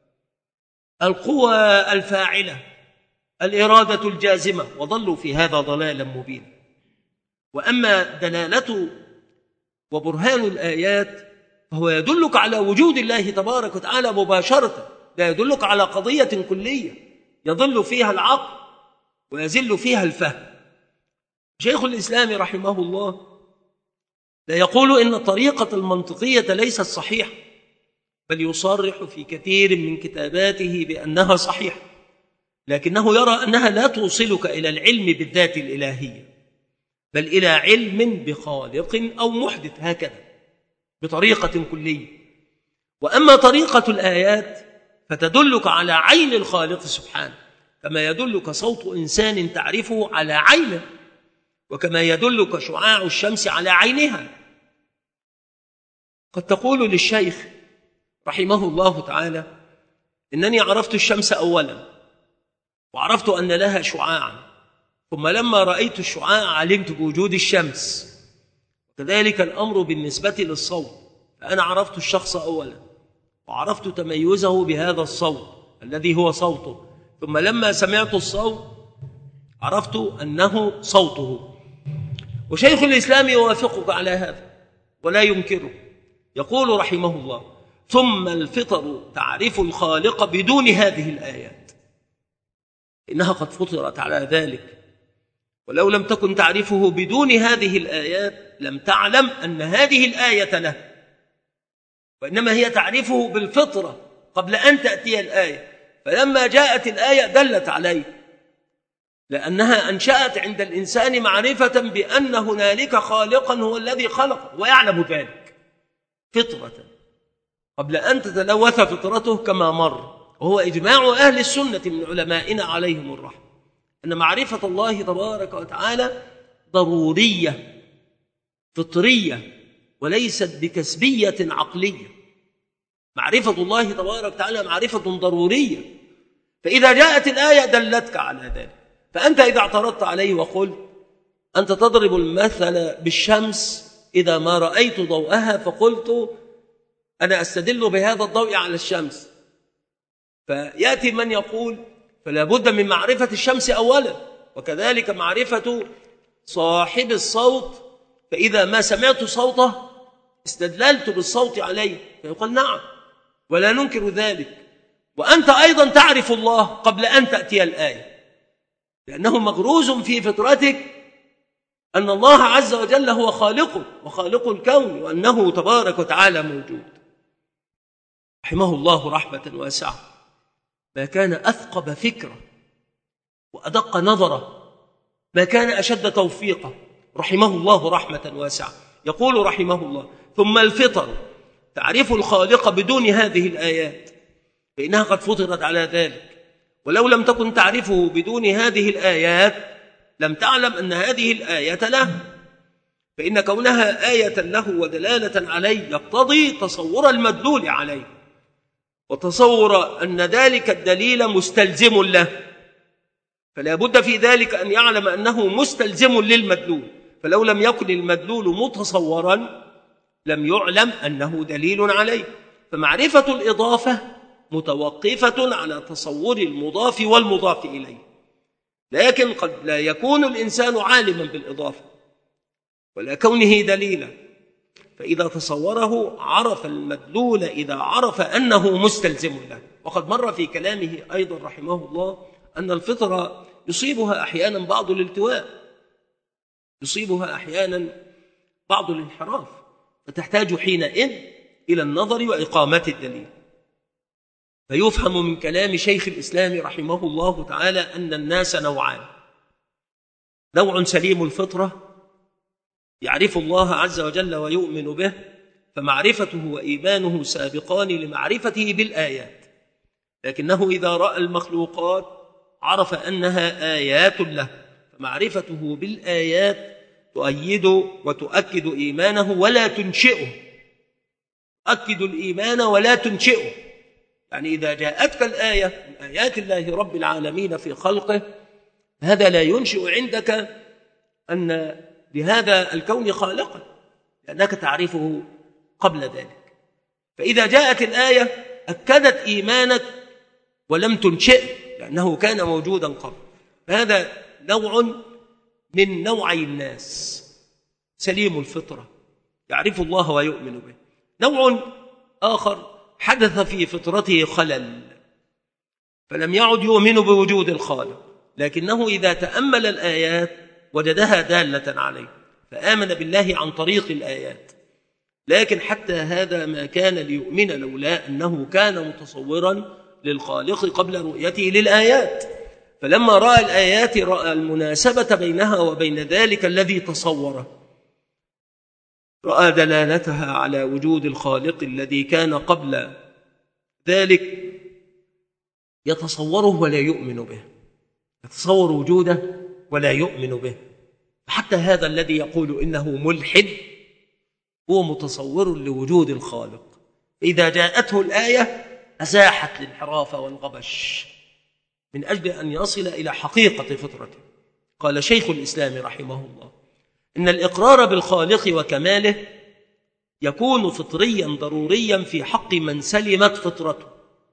القوة الفاعلة، الإرادة الجازمة، وضلوا في هذا ضلالا مبينا. وأما دلالة وبرهان الآيات فهو يدلك على وجود الله تبارك وتعالى مباشرة، لا يدلك على قضية كلية يضل فيها العقل ويزل فيها الفهم. شيخ الإسلام رحمه الله لا يقول إن الطريقة المنطقية ليست صحيحة، بل يصرح في كثير من كتاباته بأنها صحيحة، لكنه يرى أنها لا توصلك إلى العلم بالذات الإلهية، بل إلى علم بخالق أو محدث، هكذا بطريقة كلية. وأما طريقة الآيات فتدلك على عين الخالق سبحانه، كما يدلك صوت إنسان تعرفه على عينه، وكما يدلك شعاع الشمس على عينها. قد تقول للشيخ رحمه الله تعالى: إنني عرفت الشمس أولا وعرفت أن لها شعاعا، ثم لما رأيت الشعاع علمت بوجود الشمس. كذلك الأمر بالنسبة للصوت، فأنا عرفت الشخص أولا وعرفت تميزه بهذا الصوت الذي هو صوته، ثم لما سمعت الصوت عرفت أنه صوته. وشيخ الإسلام يوافقك على هذا ولا ينكره، يقول رحمه الله: ثم الفطر تعرف الخالق بدون هذه الآيات، إنها قد فطرت على ذلك، ولو لم تكن تعرفه بدون هذه الآيات لم تعلم أن هذه الآية له، وإنما هي تعرفه بالفطرة قبل أن تأتي الآية، فلما جاءت الآية دلت عليه، لأنها أنشأت عند الإنسان معرفة بأن هنالك خالقا هو الذي خلق، ويعلم ذلك فطرة قبل أن تتلوث فطرته كما مر. وهو إجماع أهل السنة من علمائنا عليهم الرحمة أن معرفة الله تبارك وتعالى ضرورية فطرية وليست بكسبية عقلية. معرفة الله تبارك وتعالى معرفة ضرورية، فإذا جاءت الآية دلتك على ذلك. فأنت إذا اعترضت عليه وقلت أنت تضرب المثل بالشمس إذا ما رأيت ضوءها، فقلت أنا أستدل بهذا الضوء على الشمس، فيأتي من يقول فلا بد من معرفة الشمس أولا، وكذلك معرفة صاحب الصوت، فإذا ما سمعت صوته استدللت بالصوت عليه، فيقول نعم ولا ننكر ذلك، وأنت أيضا تعرف الله قبل أن تأتي الآية، لأنه مغروز في فطرتك أن الله عز وجل هو خالقه وخالق الكون، وأنه تبارك وتعالى موجود. رحمه الله رحمة واسعة، ما كان أثقب فكرة وأدق نظرة، ما كان أشد توفيقه، رحمه الله رحمة واسعة. يقول رحمه الله: ثم الفطر تعرف الخالق بدون هذه الآيات، فإنها قد فطرت على ذلك، ولو لم تكن تعرفه بدون هذه الآيات لم تعلم أن هذه الآية له، فإن كونها آية له ودلالة عليه يقتضي تصور المدلول عليه، وتصور أن ذلك الدليل مستلزم له، فلا بد في ذلك أن يعلم أنه مستلزم للمدلول، فلو لم يكن المدلول متصورا لم يعلم أنه دليل عليه. فمعرفة الإضافة متوقفة على تصور المضاف والمضاف إليه، لكن قد لا يكون الإنسان عالما بالإضافة ولا كونه دليلا، فإذا تصوره عرف المدلول إذا عرف أنه مستلزم له. وقد مر في كلامه أيضا رحمه الله أن الفطرة يصيبها أحيانا بعض الالتواء، يصيبها أحيانا بعض الانحراف، فتحتاج حينئذ إلى النظر وإقامة الدليل. فيفهم من كلام شيخ الإسلام رحمه الله تعالى أن الناس نوعان: نوع سليم الفطرة يعرف الله عز وجل ويؤمن به، فمعرفته وإيمانه سابقان لمعرفته بالآيات، لكنه إذا رأى المخلوقات عرف أنها آيات له، فمعرفته بالآيات تؤيد وتؤكد إيمانه ولا تنشئه، تؤكد الإيمان ولا تنشئه. يعني إذا جاءتك الآية من آيات الله رب العالمين في خلقه، هذا لا ينشئ عندك أن لهذا الكون خالقا، لأنك تعرفه قبل ذلك. فإذا جاءت الآية أكدت إيمانك ولم تنشئه، لأنه كان موجودا قبل. هذا نوع من نوعي الناس سليم الفطرة يعرف الله ويؤمن به. نوع آخر حدث في فطرته خلل فلم يعد يؤمن بوجود الخالق، لكنه إذا تأمل الآيات وجدها دالة عليه فآمن بالله عن طريق الآيات، لكن حتى هذا ما كان ليؤمن لولا أنه كان متصورا للخالق قبل رؤيته للآيات، فلما رأى الآيات رأى المناسبة بينها وبين ذلك الذي تصوره، رأى دلالتها على وجود الخالق الذي كان قبل ذلك يتصوره ولا يؤمن به، يتصور وجوده ولا يؤمن به. حتى هذا الذي يقول إنه ملحد هو متصور لوجود الخالق، إذا جاءته الآية أزاحت الانحراف والغبش من أجل أن يصل إلى حقيقة فطرته. قال شيخ الإسلام رحمه الله: إن الإقرار بالخالق وكماله يكون فطريا ضروريا في حق من سلمت فطرته،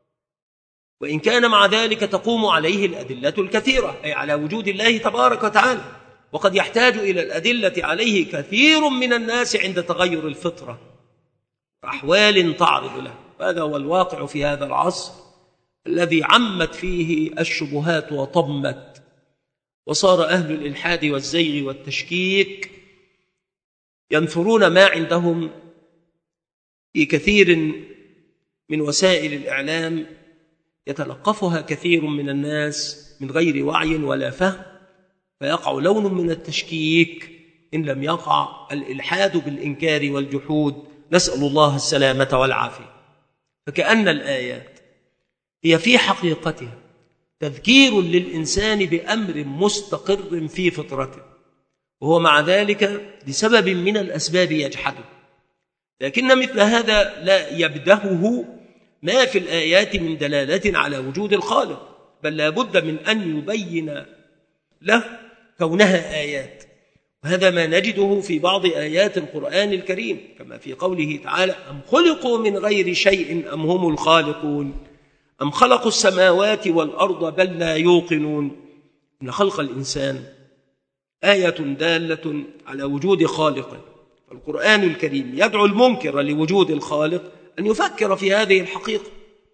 وإن كان مع ذلك تقوم عليه الأدلة الكثيرة، أي على وجود الله تبارك وتعالى، وقد يحتاج إلى الأدلة عليه كثير من الناس عند تغير الفطرة أحوال تعرض له. هذا هو الواقع في هذا العصر الذي عمت فيه الشبهات وطمت، وصار أهل الإلحاد والزيغ والتشكيك ينثرون ما عندهم في كثير من وسائل الإعلام يتلقفها كثير من الناس من غير وعي ولا فهم، فيقع لون من التشكيك إن لم يقع الإلحاد بالإنكار والجحود، نسأل الله السلامة والعافية. فكأن الآيات هي في حقيقتها تذكير للإنسان بأمر مستقر في فطرته، وهو مع ذلك لسبب من الأسباب يجحده. لكن مثل هذا لا يبدهه ما في الآيات من دلالة على وجود الخالق، بل لا بد من أن يبين له كونها آيات. وهذا ما نجده في بعض آيات القرآن الكريم، كما في قوله تعالى: أم خلقوا من غير شيء أم هم الخالقون أم خلقوا السماوات والأرض بل لا يوقنون. إن خلق الإنسان آية دالة على وجود خالقه. القرآن الكريم يدعو المنكر لوجود الخالق أن يفكر في هذه الحقيقة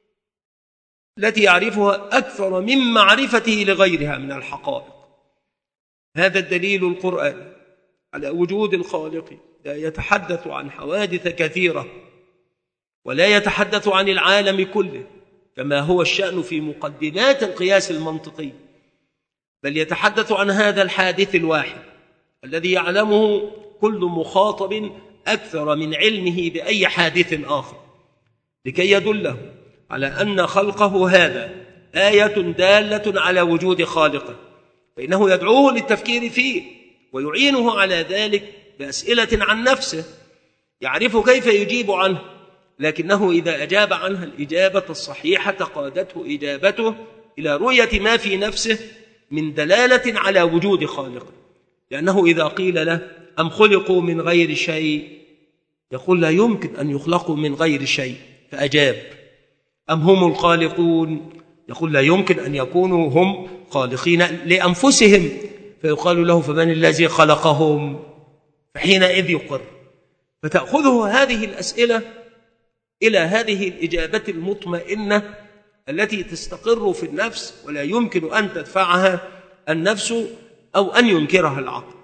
التي يعرفها أكثر من معرفته لغيرها من الحقائق. هذا الدليل القرآن على وجود الخالق لا يتحدث عن حوادث كثيرة ولا يتحدث عن العالم كله كما هو الشأن في مقدمات القياس المنطقي، بل يتحدث عن هذا الحادث الواحد الذي يعلمه كل مخاطب أكثر من علمه بأي حادث آخر، لكي يدله على أن خلقه هذا آية دالة على وجود خالقه، فإنه يدعوه للتفكير فيه ويعينه على ذلك بأسئلة عن نفسه يعرف كيف يجيب عنه، لكنه إذا أجاب عنها الإجابة الصحيحة قادته إجابته إلى رؤية ما في نفسه من دلالة على وجود خالقه. لأنه إذا قيل له أم خلقوا من غير شيء يقول لا يمكن أن يخلقوا من غير شيء، فأجاب. أم هم الخالقون يقول لا يمكن أن يكونوا هم خالقين لأنفسهم، فيقال له فمن الذي خلقهم؟ فحينئذ يقر. فتأخذه هذه الأسئلة إلى هذه الإجابة المطمئنة التي تستقر في النفس ولا يمكن أن تدفعها النفس أو أن ينكرها العقل.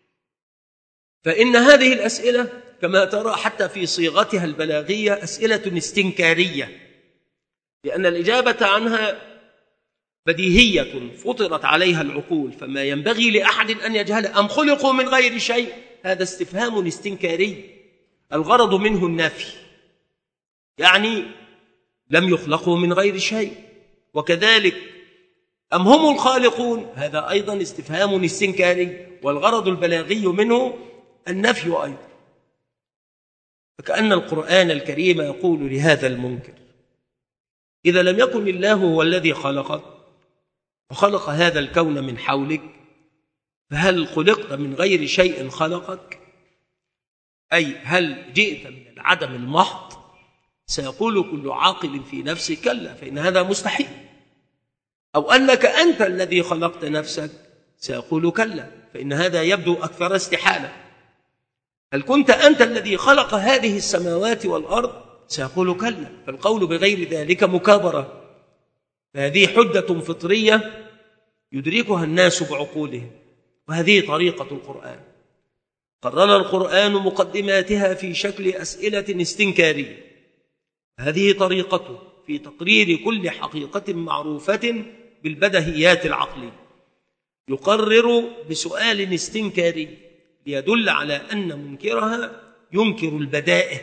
فإن هذه الأسئلة كما ترى حتى في صيغتها البلاغية أسئلة استنكارية، لأن الإجابة عنها بديهية فطرت عليها العقول، فما ينبغي لأحد أن يجهل. أم خلقوا من غير شيء هذا استفهام استنكاري الغرض منه النفي، يعني لم يخلقوا من غير شيء. وكذلك أم هم الخالقون هذا أيضا استفهام استنكاري والغرض البلاغي منه النفي أيضا. فكأن القرآن الكريم يقول لهذا المنكر: إذا لم يكن الله هو الذي خلقك وخلق هذا الكون من حولك، فهل خلقت من غير شيء خلقك؟ أي هل جئت من العدم المحض؟ سيقول كل عاقل في نفسه كلا، فإن هذا مستحيل. أو أنك أنت الذي خلقت نفسك؟ سيقول كلا، فإن هذا يبدو أكثر استحالة. هل كنت أنت الذي خلق هذه السماوات والأرض؟ سيقول كلا، فالقول بغير ذلك مكابرة. فهذه حجة فطرية يدركها الناس بعقولهم، وهذه طريقة القرآن. قرر القرآن مقدماتها في شكل أسئلة استنكارية، هذه طريقته في تقرير كل حقيقة معروفة بالبدهيات العقلية. يقرر بسؤال استنكاري ليدل على أن منكرها ينكر البدائه،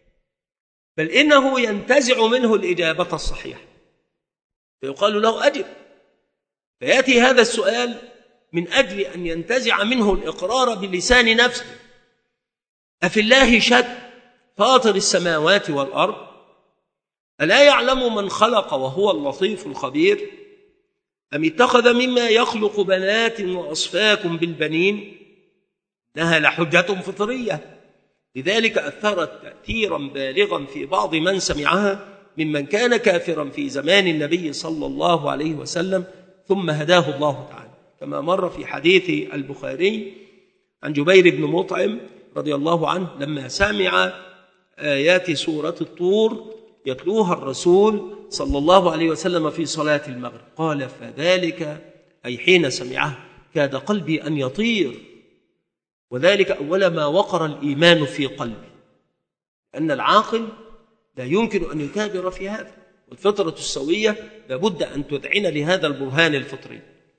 بل إنه ينتزع منه الإجابة الصحيحة، فيقال له أجب. فيأتي هذا السؤال من أجل أن ينتزع منه الإقرار بلسان نفسه: أفي الله شك فاطر السماوات والأرض؟ ألا يعلم من خلق وهو اللطيف الخبير؟ أم اتخذ مما يخلق بنات وأصفاكم بالبنين؟ إنها لحجة فطرية، لذلك أثرت تأثيرا بالغا في بعض من سمعها ممن كان كافرا في زمان النبي صلى الله عليه وسلم ثم هداه الله تعالى، كما مر في حديث البخاري عن جبير بن مطعم رضي الله عنه لما سمع آيات سورة الطور يتلوها الرسول صلى الله عليه وسلم في صلاة المغرب، قال: فذلك أي حين سمعه كاد قلبي أن يطير، وذلك أول ما وقر الإيمان في قلبي، أن العاقل لا يمكن أن يكابر في هذا، والفطرة السوية لابد أن تذعن لهذا البرهان الفطري.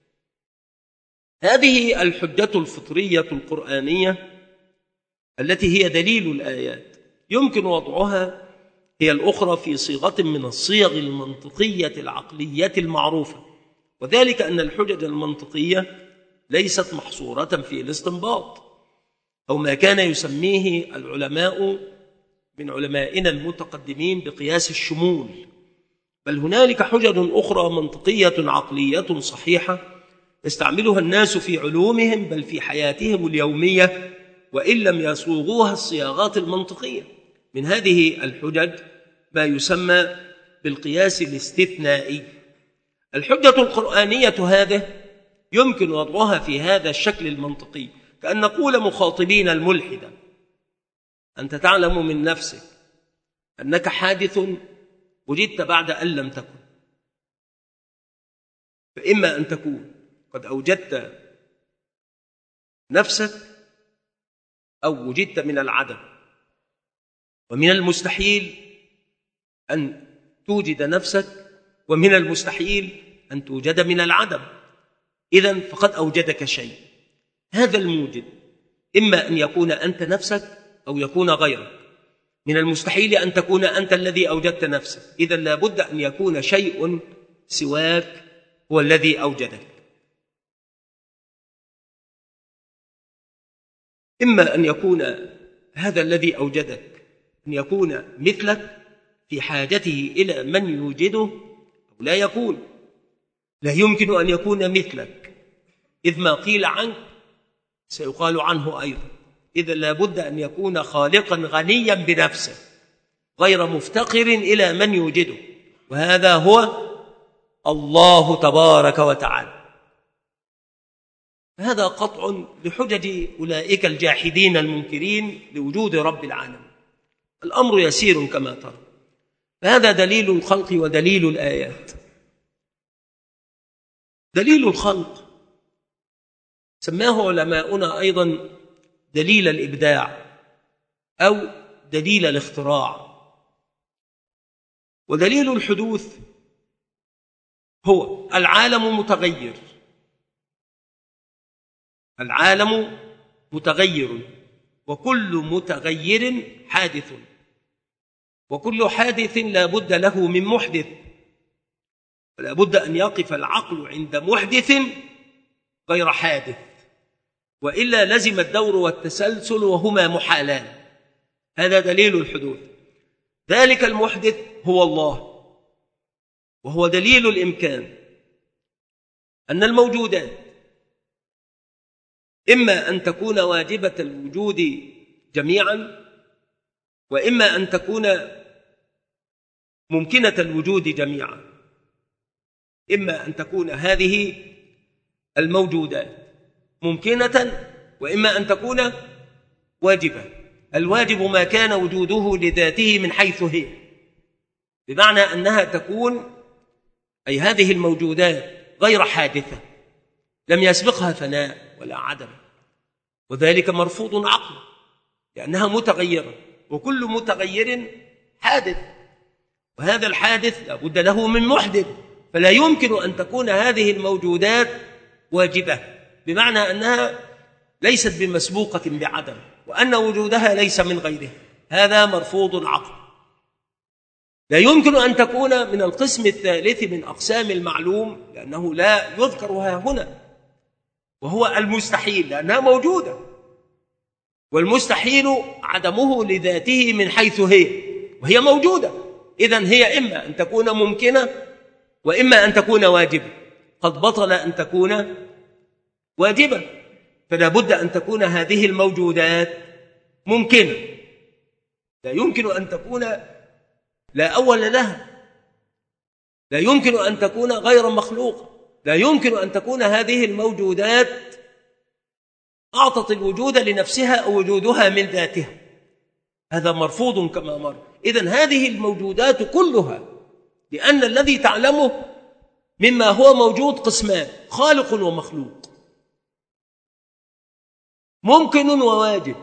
هذه الحجة الفطرية القرآنية التي هي دليل الآيات يمكن وضعها هي الأخرى في صيغة من الصيغ المنطقية العقلية المعروفة، وذلك أن الحجج المنطقية ليست محصورة في الاستنباط أو ما كان يسميه العلماء من علمائنا المتقدمين بقياس الشمول، بل هنالك حجج أخرى منطقية عقلية صحيحة يستعملها الناس في علومهم بل في حياتهم اليومية وإن لم يصوغوها الصياغات المنطقية. من هذه الحجج ما يسمى بالقياس الاستثنائي. الحجة القرآنية هذه يمكن وضعها في هذا الشكل المنطقي، كأن نقول مخاطبين الملحدة: أنت تعلم من نفسك أنك حادث وجدت بعد أن لم تكن، فإما أن تكون قد أوجدت نفسك أو وجدت من العدم، ومن المستحيل أن توجد نفسك ومن المستحيل أن توجد من العدم، إذن فقد أوجدك شيء. هذا الموجد إما أن يكون أنت نفسك أو يكون غيرك. من المستحيل أن تكون أنت الذي أوجدت نفسك، إذن لابد أن يكون شيء سواك هو الذي أوجدك. إما أن يكون هذا الذي أوجدك أن يكون مثلك في حاجته إلى من يوجده أو لا يكون. لا يمكن أن يكون مثلك، إذ ما قيل عنك سيقال عنه أيضا. إذا لابد أن يكون خالقا غنيا بنفسه غير مفتقر إلى من يوجده، وهذا هو الله تبارك وتعالى. هذا قطع لحجج أولئك الجاحدين المنكرين لوجود رب العالمين. الأمر يسير كما ترى. فهذا دليل الخلق ودليل الآيات. دليل الخلق سماه علماؤنا أيضا دليل الإبداع أو دليل الاختراع. ودليل الحدوث هو العالم متغير، العالم متغير، وكل متغير حادث، وكل حادث لا بد له من محدث، فلا بد أن يقف العقل عند محدث غير حادث، وإلا لزم الدور والتسلسل وهما محالان. هذا دليل الحدوث. ذلك المحدث هو الله، وهو دليل الإمكان أن الموجودات إما أن تكون واجبة الوجود جميعا، وإما أن تكون ممكنة الوجود جميعا. إما أن تكون هذه الموجودات ممكنة، وإما أن تكون واجبة. الواجب ما كان وجوده لذاته من حيث هي، بمعنى أنها تكون أي هذه الموجودات غير حادثة، لم يسبقها فناء ولا عدم، وذلك مرفوض عقلا لأنها متغيرة، وكل متغير حادث، وهذا الحادث لا بد له من محدث. فلا يمكن أن تكون هذه الموجودات واجبة، بمعنى أنها ليست بمسبوقة بعدم، وأن وجودها ليس من غيره. هذا مرفوض عقلا. لا يمكن أن تكون من القسم الثالث من أقسام المعلوم، لأنه لا يذكرها هنا، وهو المستحيل، لأنها موجودة، والمستحيل عدمه لذاته من حيث هي، وهي موجودة. إذن هي إما أن تكون ممكنة وإما أن تكون واجبة. قد بطل أن تكون واجبة، فلا بد أن تكون هذه الموجودات ممكنة. لا يمكن أن تكون لا أول لها، لا يمكن أن تكون غير مخلوقة، لا يمكن أن تكون هذه الموجودات أعطت الوجود لنفسها أو وجودها من ذاتها. هذا مرفوض كما مر. إذن هذه الموجودات كلها، لأن الذي تعلمه مما هو موجود قسمان: خالق ومخلوق، ممكن وواجب،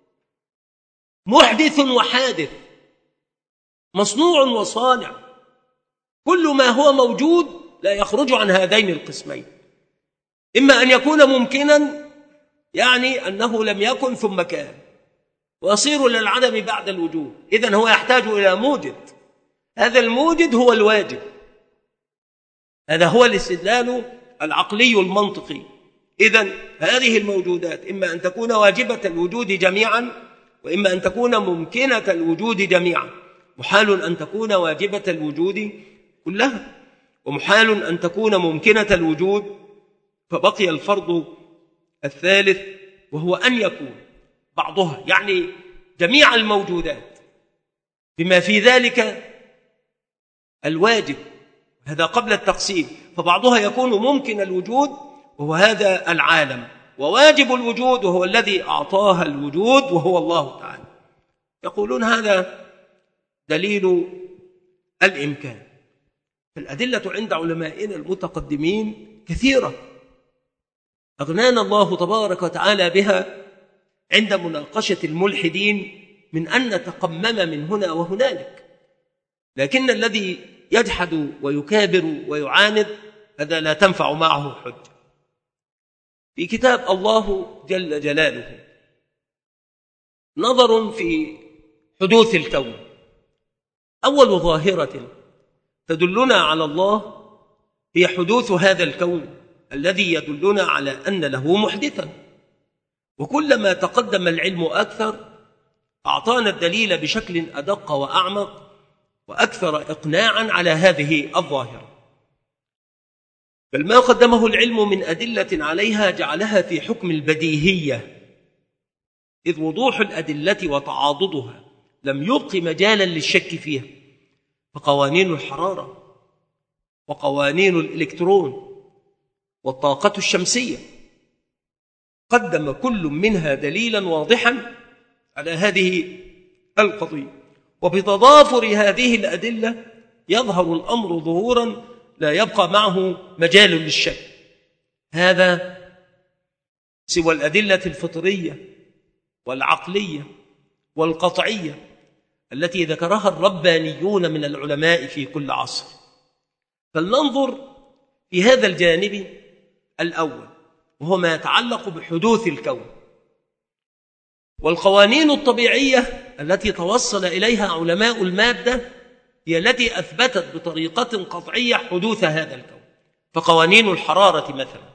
محدث وحادث، مصنوع وصانع. كل ما هو موجود لا يخرج عن هذين القسمين. إما أن يكون ممكنا، يعني أنه لم يكن ثم كان، ويصير للعدم بعد الوجود، إذن هو يحتاج إلى موجد. هذا الموجد هو الواجب. هذا هو الاستدلال العقلي المنطقي. إذن هذه الموجودات إما أن تكون واجبة الوجود جميعا، وإما أن تكون ممكنة الوجود جميعا. محال أن تكون واجبة الوجود كلها، ومحال أن تكون ممكنة الوجود، فبقي الفرض الثالث وهو أن يكون بعضها، يعني جميع الموجودات بما في ذلك الواجب، هذا قبل التقسيم، فبعضها يكون ممكن الوجود وهو هذا العالم، وواجب الوجود وهو الذي أعطاها الوجود وهو الله تعالى. يقولون هذا دليل الإمكان. فالأدلة عند علمائنا المتقدمين كثيرة أغنانا الله تبارك وتعالى بها عند مناقشة الملحدين من أن نتقمم من هنا وهنالك، لكن الذي يجحد ويكابر ويعاند هذا لا تنفع معه حجة. في كتاب الله جل جلاله نظر في حدوث الكون. أول ظاهرة تدلنا على الله هي حدوث هذا الكون الذي يدلنا على أن له محدثا، وكلما تقدم العلم أكثر أعطانا الدليل بشكل أدق وأعمق وأكثر إقناعا على هذه الظاهرة. بل ما قدمه العلم من أدلة عليها جعلها في حكم البديهية، إذ وضوح الأدلة وتعاضدها لم يبق مجالا للشك فيها. فقوانين الحرارة وقوانين الإلكترون والطاقة الشمسية قدم كل منها دليلا واضحا على هذه القضية، وبتضافر هذه الأدلة يظهر الأمر ظهورا لا يبقى معه مجال للشك. هذا سوى الأدلة الفطرية والعقلية والقطعية التي ذكرها الربانيون من العلماء في كل عصر. فلننظر في هذا الجانب الأول وهو ما يتعلق بحدوث الكون. والقوانين الطبيعية التي توصل إليها علماء المادة هي التي أثبتت بطريقة قطعية حدوث هذا الكون. فقوانين الحرارة مثلا،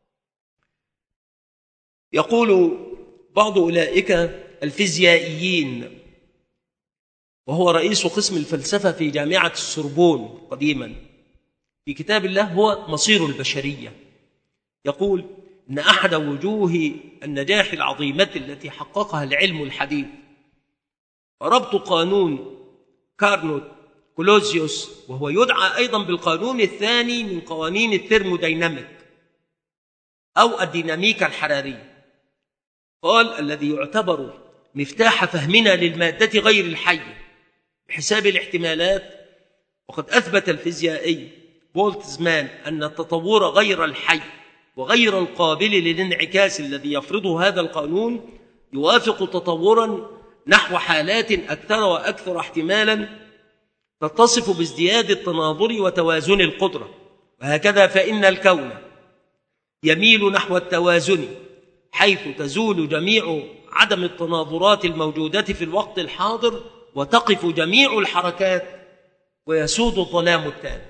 يقول بعض أولئك الفيزيائيين وهو رئيس قسم الفلسفة في جامعة السوربون قديما في كتاب الله هو مصير البشرية، يقول إن أحد وجوه النجاح العظيمة التي حققها العلم الحديث ربط قانون كارنوت كولوزيوس، وهو يدعى أيضا بالقانون الثاني من قوانين الثيرموديناميك أو الديناميكا الحرارية، قال الذي يعتبر مفتاح فهمنا للمادة غير الحية بحساب الاحتمالات. وقد أثبت الفيزيائي بولتزمان أن التطور غير الحي وغير القابل للانعكاس الذي يفرضه هذا القانون يوافق تطورا نحو حالات أكثر وأكثر احتمالا تتصف بازدياد التناظر وتوازن القدرة. وهكذا فإن الكون يميل نحو التوازن حيث تزول جميع عدم التناظرات الموجودة في الوقت الحاضر وتقف جميع الحركات ويسود الظلام التام.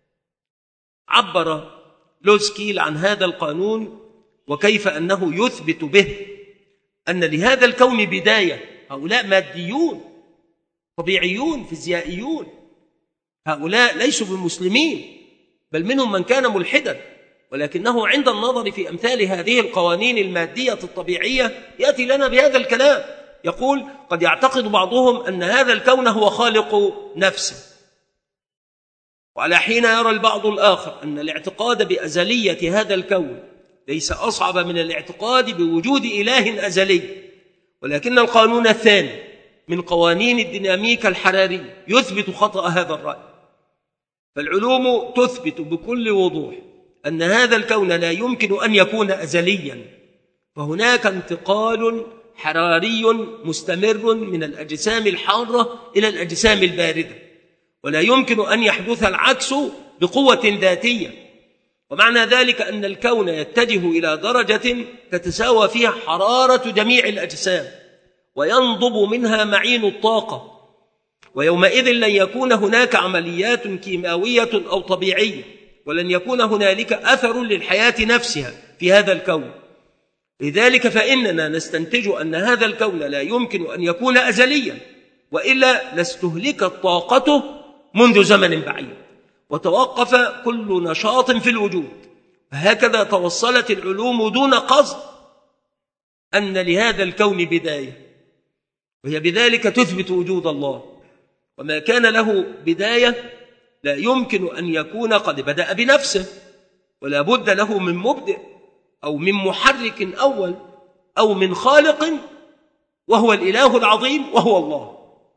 عبر لوسكيل عن هذا القانون وكيف أنه يثبت به أن لهذا الكون بداية. هؤلاء ماديون طبيعيون فيزيائيون، هؤلاء ليسوا بمسلمين، بل منهم من كان ملحدا، ولكنه عند النظر في أمثال هذه القوانين المادية الطبيعية يأتي لنا بهذا الكلام. يقول قد يعتقد بعضهم أن هذا الكون هو خالق نفسه، وعلى حين يرى البعض الآخر أن الاعتقاد بأزلية هذا الكون ليس أصعب من الاعتقاد بوجود إله أزلي. ولكن القانون الثاني من قوانين الديناميكا الحرارية يثبت خطأ هذا الرأي. فالعلوم تثبت بكل وضوح أن هذا الكون لا يمكن أن يكون أزليا، فهناك انتقال حراري مستمر من الأجسام الحارة إلى الأجسام الباردة، ولا يمكن أن يحدث العكس بقوة ذاتية. ومعنى ذلك أن الكون يتجه إلى درجة تتساوى فيها حرارة جميع الأجسام وينضب منها معين الطاقة، ويومئذ لن يكون هناك عمليات كيماوية أو طبيعية، ولن يكون هنالك أثر للحياة نفسها في هذا الكون. لذلك فإننا نستنتج أن هذا الكون لا يمكن أن يكون أزليا، وإلا لاستهلكت طاقته منذ زمن بعيد وتوقف كل نشاط في الوجود. هكذا توصلت العلوم دون قصد أن لهذا الكون بداية، وهي بذلك تثبت وجود الله. وما كان له بداية لا يمكن أن يكون قد بدأ بنفسه، ولا بد له من مبدئ أو من محرك أول أو من خالق، وهو الإله العظيم وهو الله.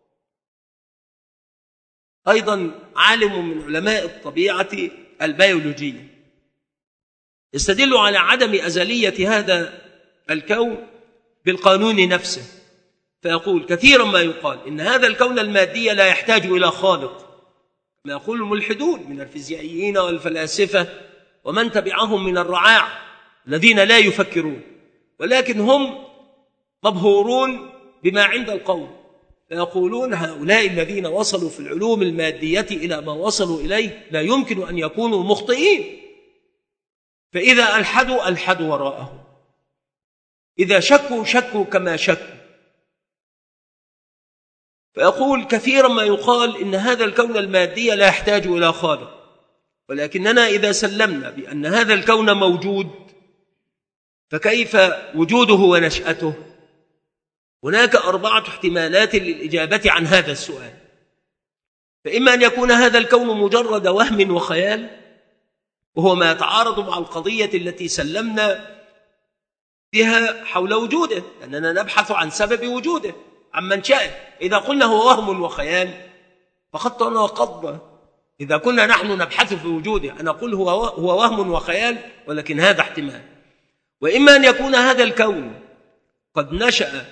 أيضا عالم من علماء الطبيعة البيولوجية يستدل على عدم أزلية هذا الكون بالقانون نفسه، فيقول كثيرا ما يقال إن هذا الكون المادي لا يحتاج إلى خالق، ما يقول الملحدون من الفيزيائيين والفلاسفة ومن تبعهم من الرعاع الذين لا يفكرون، ولكن هم مبهورون بما عند القوم، فيقولون هؤلاء الذين وصلوا في العلوم المادية إلى ما وصلوا إليه لا يمكن أن يكونوا مخطئين، فإذا ألحدوا ألحدوا وراءهم، إذا شكوا شكوا كما شكوا. فيقول كثيرا ما يقال إن هذا الكون المادي لا يحتاج إلى خالق، ولكننا إذا سلمنا بأن هذا الكون موجود فكيف وجوده ونشأته؟ هناك أربعة احتمالات للإجابة عن هذا السؤال. فإما أن يكون هذا الكون مجرد وهم وخيال، وهو ما يتعارض مع القضية التي سلمنا بها حول وجوده، لأننا نبحث عن سبب وجوده، عن منشأه. إذا قلنا هو وهم وخيال فقد تناقضنا. إذا كنا نحن نبحث في وجوده أنا أقول هو هو وهم وخيال، ولكن هذا احتمال. وإما أن يكون هذا الكون قد نشأ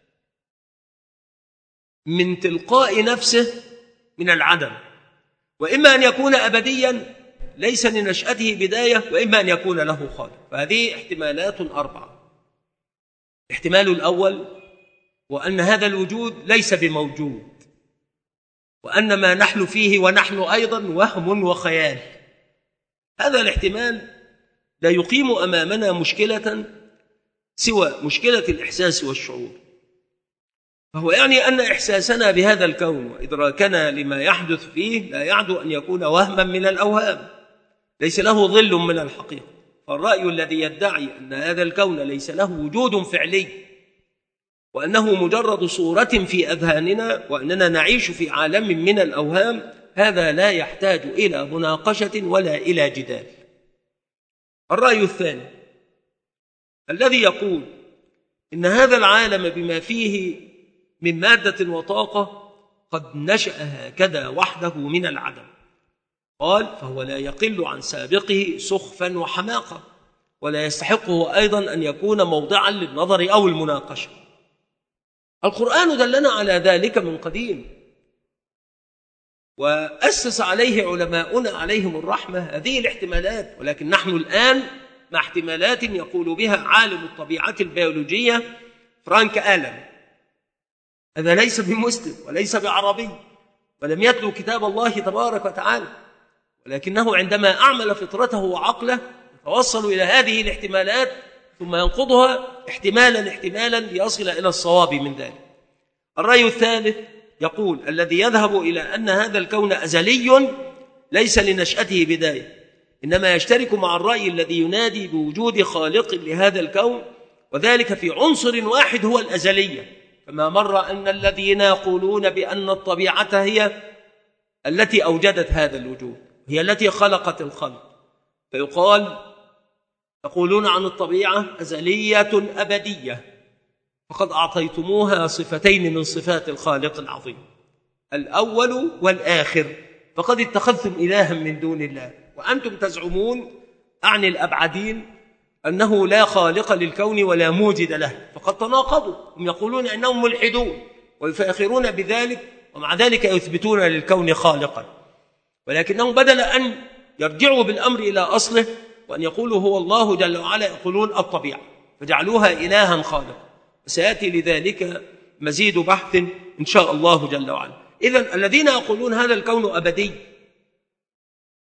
من تلقاء نفسه من العدم، وإما أن يكون أبديا ليس لنشأته بداية، وإما أن يكون له خالق. فهذه احتمالات أربعة. الاحتمال الأول وأن هذا الوجود ليس بموجود، وأن ما نحن فيه ونحن أيضا وهم وخيال. هذا الاحتمال لا يقيم أمامنا مشكلة سوى مشكلة الإحساس والشعور، فهو يعني أن إحساسنا بهذا الكون وإدراكنا لما يحدث فيه لا يعدو أن يكون وهما من الأوهام، ليس له ظل من الحقيقة. فالرأي الذي يدعي أن هذا الكون ليس له وجود فعلي، وأنه مجرد صورة في أذهاننا، وأننا نعيش في عالم من الأوهام، هذا لا يحتاج إلى مناقشة ولا إلى جدال. الرأي الثاني الذي يقول إن هذا العالم بما فيه من مادة وطاقة قد نشأ هكذا وحده من العدم، قال فهو لا يقل عن سابقه سخفا وحماقة، ولا يستحقه أيضا أن يكون موضعا للنظر أو المناقشة. القرآن دلنا على ذلك من قديم، وأسس عليه علماؤنا عليهم الرحمة هذه الاحتمالات، ولكن نحن الآن مع احتمالات يقول بها عالم الطبيعة البيولوجية فرانك آلن. هذا ليس بمسلم وليس بعربي ولم يتلو كتاب الله تبارك وتعالى، ولكنه عندما أعمل فطرته وعقله يتوصل إلى هذه الاحتمالات ثم ينقضها احتمالا احتمالا ليصل إلى الصواب من ذلك. الرأي الثالث يقول الذي يذهب إلى أن هذا الكون أزلي ليس لنشأته بداية، إنما يشترك مع الرأي الذي ينادي بوجود خالق لهذا الكون، وذلك في عنصر واحد هو الأزلية. فما مر أن الذين يقولون بأن الطبيعة هي التي أوجدت هذا الوجود، هي التي خلقت الخلق، فيقال يقولون عن الطبيعة أزلية أبدية، فقد أعطيتموها صفتين من صفات الخالق العظيم، الأول والآخر، فقد اتخذتم إلها من دون الله، وأنتم تزعمون عن الأبعدين أنه لا خالق للكون ولا موجد له، فقد تناقضوا. هم يقولون إنهم ملحدون ويفاخرون بذلك، ومع ذلك يثبتون للكون خالقا، ولكنهم بدل أن يرجعوا بالأمر إلى أصله وأن يقولوا هو الله جل وعلا يقولون الطبيعة، فجعلوها إلها خالقا. سيأتي لذلك مزيد بحث إن شاء الله جل وعلا. إذن الذين يقولون هذا الكون أبدي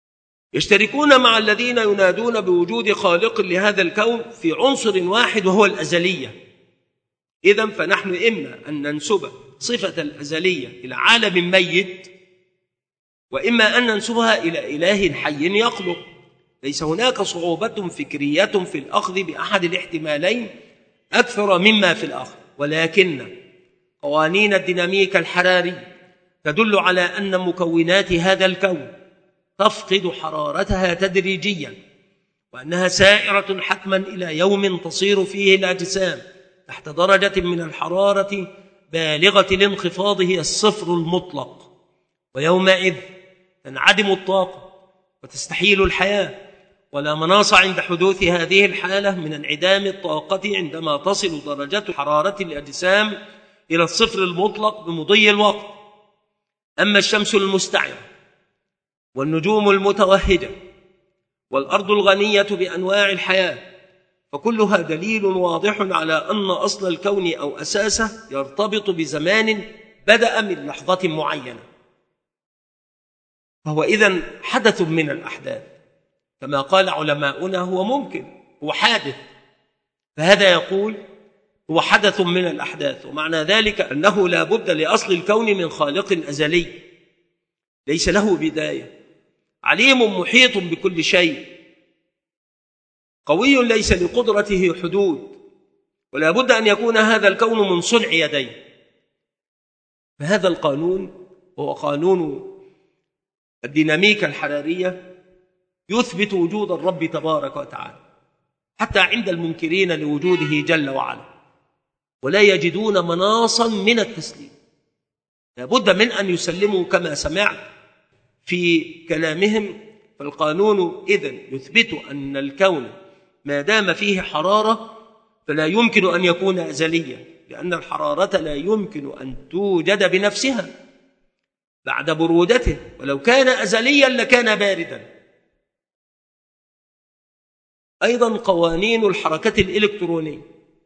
يشتركون مع الذين ينادون بوجود خالق لهذا الكون في عنصر واحد وهو الأزلية. إذن فنحن إما أن ننسب صفة الأزلية إلى عالم ميت، وإما أن ننسبها إلى إله حي يخلق. ليس هناك صعوبة فكرية في الأخذ بأحد الاحتمالين أكثر مما في الآخر، ولكن قوانين الديناميكا الحراري تدل على أن مكونات هذا الكون تفقد حرارتها تدريجيا، وأنها سائرة حتما إلى يوم تصير فيه الأجسام تحت درجة من الحرارة بالغة الانخفاض هي الصفر المطلق، ويومئذ تنعدم الطاقة وتستحيل الحياة، ولا مناص عند حدوث هذه الحالة من انعدام الطاقة عندما تصل درجة حرارة الأجسام إلى الصفر المطلق بمضي الوقت. أما الشمس المستعرة والنجوم المتوهجة والأرض الغنية بأنواع الحياة فكلها دليل واضح على أن أصل الكون أو أساسه يرتبط بزمان بدأ من لحظة معينة، فهو إذن حدث من الأحداث كما قال علماؤنا هو ممكن، هو حادث، فهذا يقول هو حدث من الأحداث، ومعنى ذلك أنه لا بد لأصل الكون من خالق أزلي ليس له بداية، عليم محيط بكل شيء، قوي ليس لقدرته حدود، ولا بد أن يكون هذا الكون من صنع يديه. فهذا القانون هو قانون الديناميكا الحرارية يثبت وجود الرب تبارك وتعالى حتى عند المنكرين لوجوده جل وعلا، ولا يجدون مناصا من التسليم، لا بد من أن يسلموا كما سمعت في كلامهم. فالقانون إذن يثبت أن الكون ما دام فيه حرارة فلا يمكن أن يكون أزليا، لأن الحرارة لا يمكن أن توجد بنفسها بعد برودته، ولو كان أزليا لكان باردا. أيضا قوانين الحركة الإلكترونية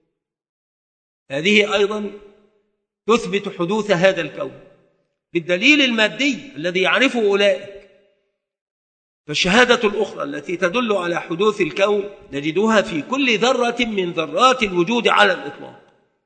هذه أيضا تثبت حدوث هذا الكون بالدليل المادي الذي يعرفه أولئك. فالشهادة الأخرى التي تدل على حدوث الكون نجدها في كل ذرة من ذرات الوجود على الإطلاق،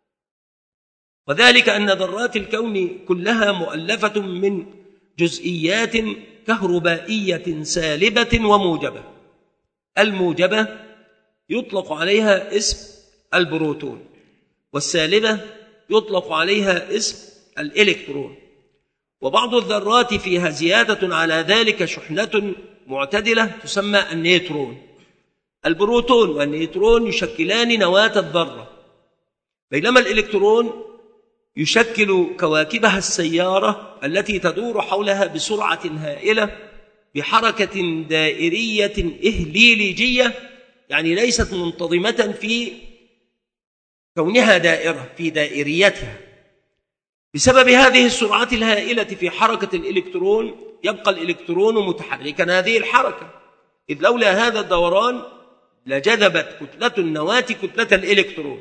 وذلك أن ذرات الكون كلها مؤلفة من جزئيات كهربائية سالبة وموجبة. الموجبة يطلق عليها اسم البروتون، والسالبة يطلق عليها اسم الإلكترون، وبعض الذرات فيها زيادة على ذلك شحنة معتدلة تسمى النيوترون. البروتون والنيوترون يشكلان نواة الذرة، بينما الإلكترون يشكل كواكبها السيارة التي تدور حولها بسرعة هائلة بحركة دائرية إهليليجية، يعني ليست منتظمة في كونها دائرة في دائريتها. بسبب هذه السرعة الهائلة في حركة الإلكترون يبقى الإلكترون متحركا هذه الحركة، إذ لولا هذا الدوران لجذبت كتلة النواة كتلة الإلكترون،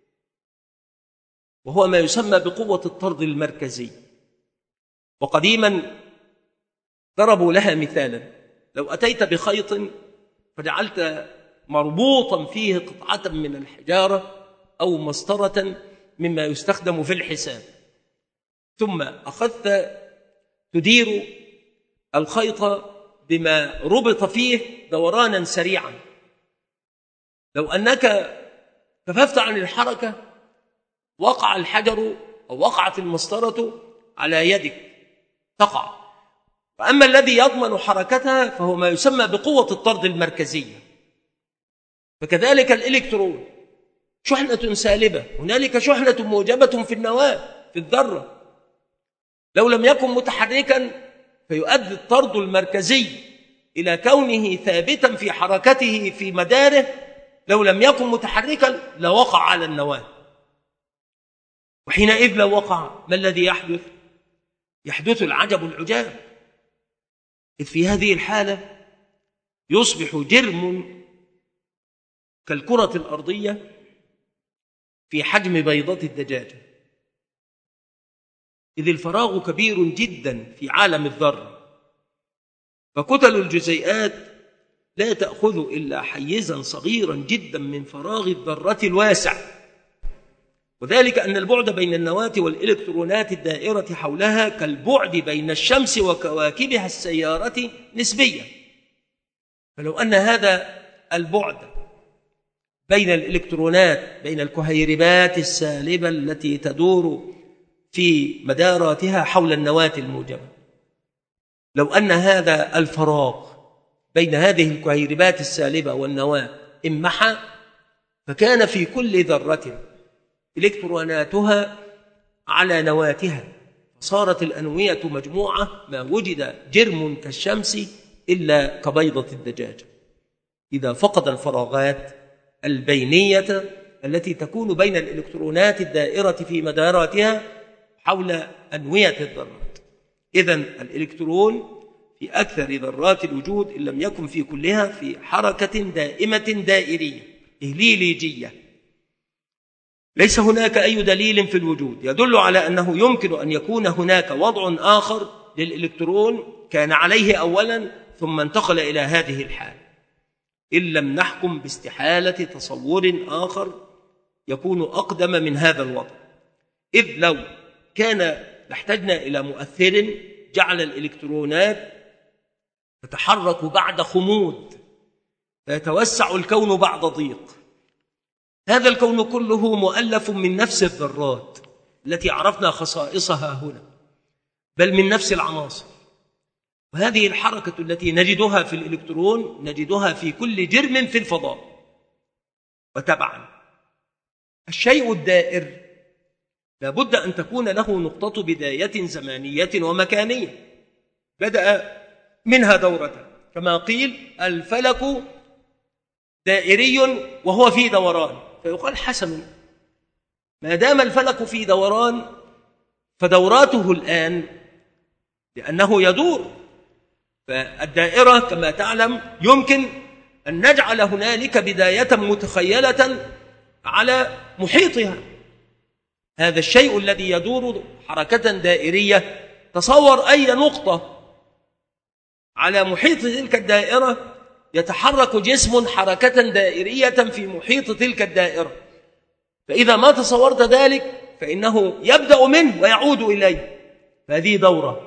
وهو ما يسمى بقوة الطرد المركزي. وقديما ضربوا لها مثالا، لو أتيت بخيط فجعلت مربوطا فيه قطعة من الحجارة أو مسطرة مما يستخدم في الحساب، ثم أخذت تدير الخيط بما ربط فيه دورانا سريعا، لو أنك كففت عن الحركة وقع الحجر أو وقعت المسطرة على يدك تقع. وأما الذي يضمن حركتها فهو ما يسمى بقوة الطرد المركزية. فكذلك الإلكترون شحنة سالبة، هنالك شحنة موجبة في النواة في الذرة، لو لم يكن متحركا فيؤدي الطرد المركزي إلى كونه ثابتا في حركته في مداره، لو لم يكن متحركا لوقع على النواة، وحينئذ لو وقع ما الذي يحدث؟ يحدث العجب العجاب، إذ في هذه الحالة يصبح جرم كالكرة الأرضية في حجم بيضة الدجاجة، إذ الفراغ كبير جدا في عالم الذرة، فكتل الجزيئات لا تأخذ إلا حيزا صغيرا جدا من فراغ الذرة الواسع، وذلك أن البعد بين النواة والإلكترونات الدائرة حولها كالبعد بين الشمس وكواكبها السيارة نسبيا. فلو أن هذا البعد بين الإلكترونات بين الكهيربات السالبة التي تدور في مداراتها حول النواة الموجبة، لو أن هذا الفراغ بين هذه الكهيربات السالبة والنواة انمحى، فكان في كل ذرة إلكتروناتها على نواتها، صارت الأنوية مجموعة، ما وجد جرم كالشمس إلا كبيضة الدجاجة. إذا فقد الفراغات البينية التي تكون بين الإلكترونات الدائرة في مداراتها حول أنوية الذرات، إذن الإلكترون في أكثر ذرات الوجود إن لم يكن في كلها في حركة دائمة دائرية إهليليجية. ليس هناك أي دليل في الوجود يدل على أنه يمكن أن يكون هناك وضع آخر للإلكترون كان عليه أولا ثم انتقل إلى هذه الحال، إن لم نحكم باستحالة تصور آخر يكون أقدم من هذا الوضع، إذ لو كان لاحتجنا إلى مؤثر جعل الإلكترونات تتحرك بعد خمود فيتوسع الكون بعد ضيق. هذا الكون كله مؤلف من نفس الذرات التي عرفنا خصائصها هنا، بل من نفس العناصر. وهذه الحركة التي نجدها في الإلكترون نجدها في كل جرم في الفضاء. وتبعا الشيء الدائر لابد أن تكون له نقطة بداية زمانية ومكانية بدأ منها دورة، كما قيل الفلك دائري وهو في دوران، فيقال حسن ما دام الفلك في دوران فدوراته الآن لأنه يدور. فالدائرة كما تعلم يمكن أن نجعل هنالك بداية متخيلة على محيطها، هذا الشيء الذي يدور حركة دائرية. تصور أي نقطة على محيط تلك الدائرة يتحرك جسم حركة دائرية في محيط تلك الدائرة، فإذا ما تصورت ذلك فإنه يبدأ منه ويعود إليه، فهذه دورة.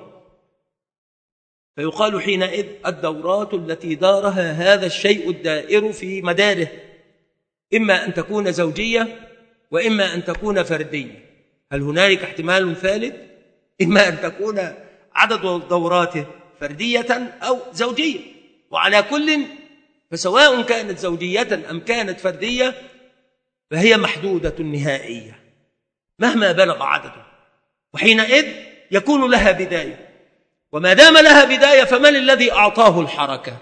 فيقال حينئذ الدورات التي دارها هذا الشيء الدائر في مداره إما أن تكون زوجية وإما أن تكون فردية. هل هنالك احتمال ثالث؟ إما أن تكون عدد دوراته فردية أو زوجية، وعلى كل فسواء كانت زوجية أم كانت فردية فهي محدودة نهائية مهما بلغ عدده، وحينئذ يكون لها بداية. وما دام لها بداية فمن الذي أعطاه الحركة؟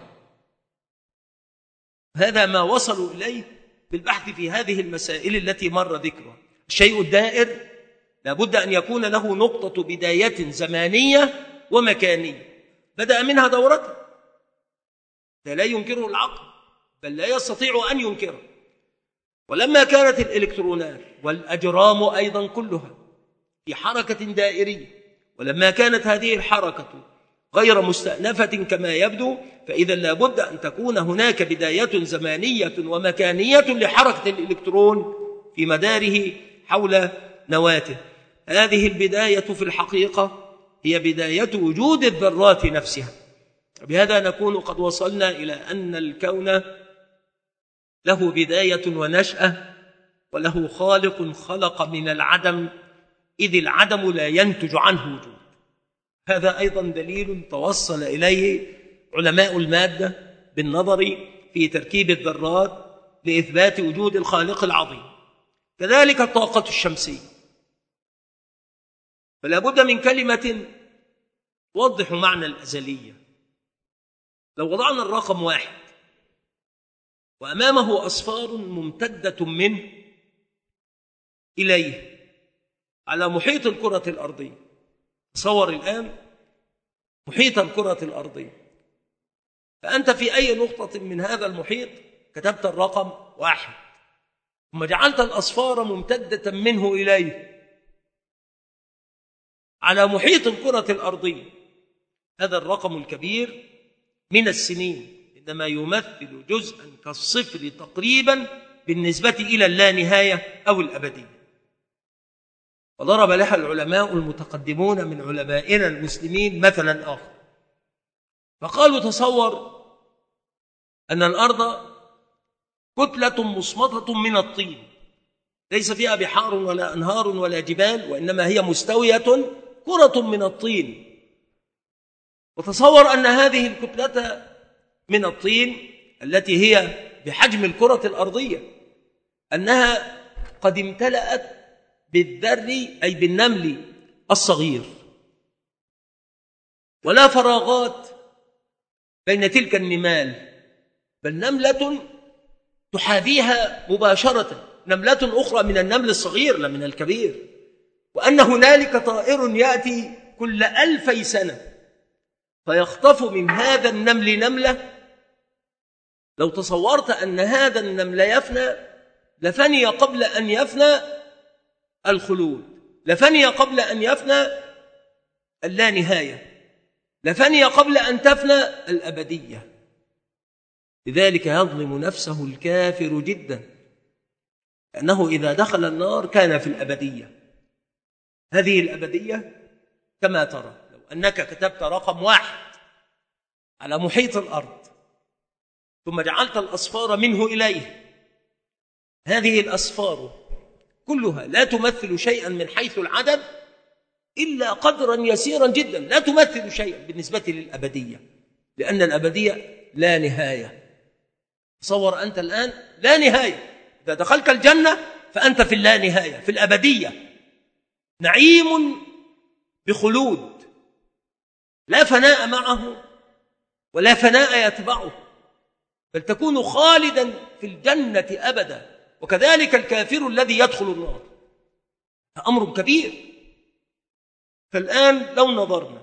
هذا ما وصلوا إليه بالبحث في هذه المسائل التي مر ذكرها. الشيء الدائر لابد أن يكون له نقطة بداية زمانية ومكانية بدأ منها دورته، ده لا ينكره العقل بل لا يستطيع أن ينكره. ولما كانت الإلكترونات والأجرام أيضا كلها في حركة دائرية، ولما كانت هذه الحركة غير مستأنفة كما يبدو، فإذا لابد أن تكون هناك بداية زمانية ومكانية لحركة الإلكترون في مداره حول نواته. هذه البداية في الحقيقة هي بداية وجود الذرات نفسها. بهذا نكون قد وصلنا إلى أن الكون له بداية ونشأة وله خالق خلق من العدم، إذ العدم لا ينتج عنه وجود. هذا أيضا دليل توصل إليه علماء المادة بالنظر في تركيب الذرات لإثبات وجود الخالق العظيم. كذلك الطاقة الشمسية، فلا بد من كلمة توضح معنى الأزلية. لو وضعنا الرقم واحد وأمامه أصفار ممتدة منه إليه على محيط الكرة الأرضية، تصور الآن محيط الكرة الأرضية، فأنت في أي نقطة من هذا المحيط كتبت الرقم واحد ثم جعلت الأصفار ممتدة منه إليه على محيط الكرة الأرضية، هذا الرقم الكبير من السنين، إن إنما يمثل جزءا كالصفر تقريبا بالنسبة إلى اللانهاية أو الأبدية. وضرب لها العلماء المتقدمون من علمائنا المسلمين مثلا آخر، فقالوا تصور أن الأرض كتلة مصمتة من الطين، ليس فيها بحار ولا أنهار ولا جبال، وإنما هي مستوية كرة من الطين. وتصور أن هذه الكتلة من الطين التي هي بحجم الكرة الأرضية أنها قد امتلأت بالذر أي بالنمل الصغير، ولا فراغات بين تلك النمال، بل نملة تحاذيها مباشرة، نملة أخرى من النمل الصغير لا من الكبير، وأن هنالك طائر يأتي كل ألفي سنة فيخطف من هذا النمل نملة. لو تصورت أن هذا النمل يفنى لفني قبل أن يفنى الخلود، لفني قبل أن يفنى اللانهاية، لفني قبل أن تفنى الأبدية. لذلك يظلم نفسه الكافر جدا، لأنه إذا دخل النار كان في الأبدية. هذه الأبدية كما ترى لو أنك كتبت رقم واحد على محيط الأرض ثم جعلت الأصفار منه إليه، هذه الأصفار كلها لا تمثل شيئا من حيث العدد إلا قدرا يسيرا جدا، لا تمثل شيئا بالنسبة للأبدية، لأن الأبدية لا نهاية. تصور أنت الآن لا نهاية، إذا دخلت الجنة فأنت في اللا نهاية، في الأبدية، نعيم بخلود لا فناء معه ولا فناء يتبعه، بل تكون خالدا في الجنة أبدا. وكذلك الكافر الذي يدخل النار، أمر كبير. فالآن لو نظرنا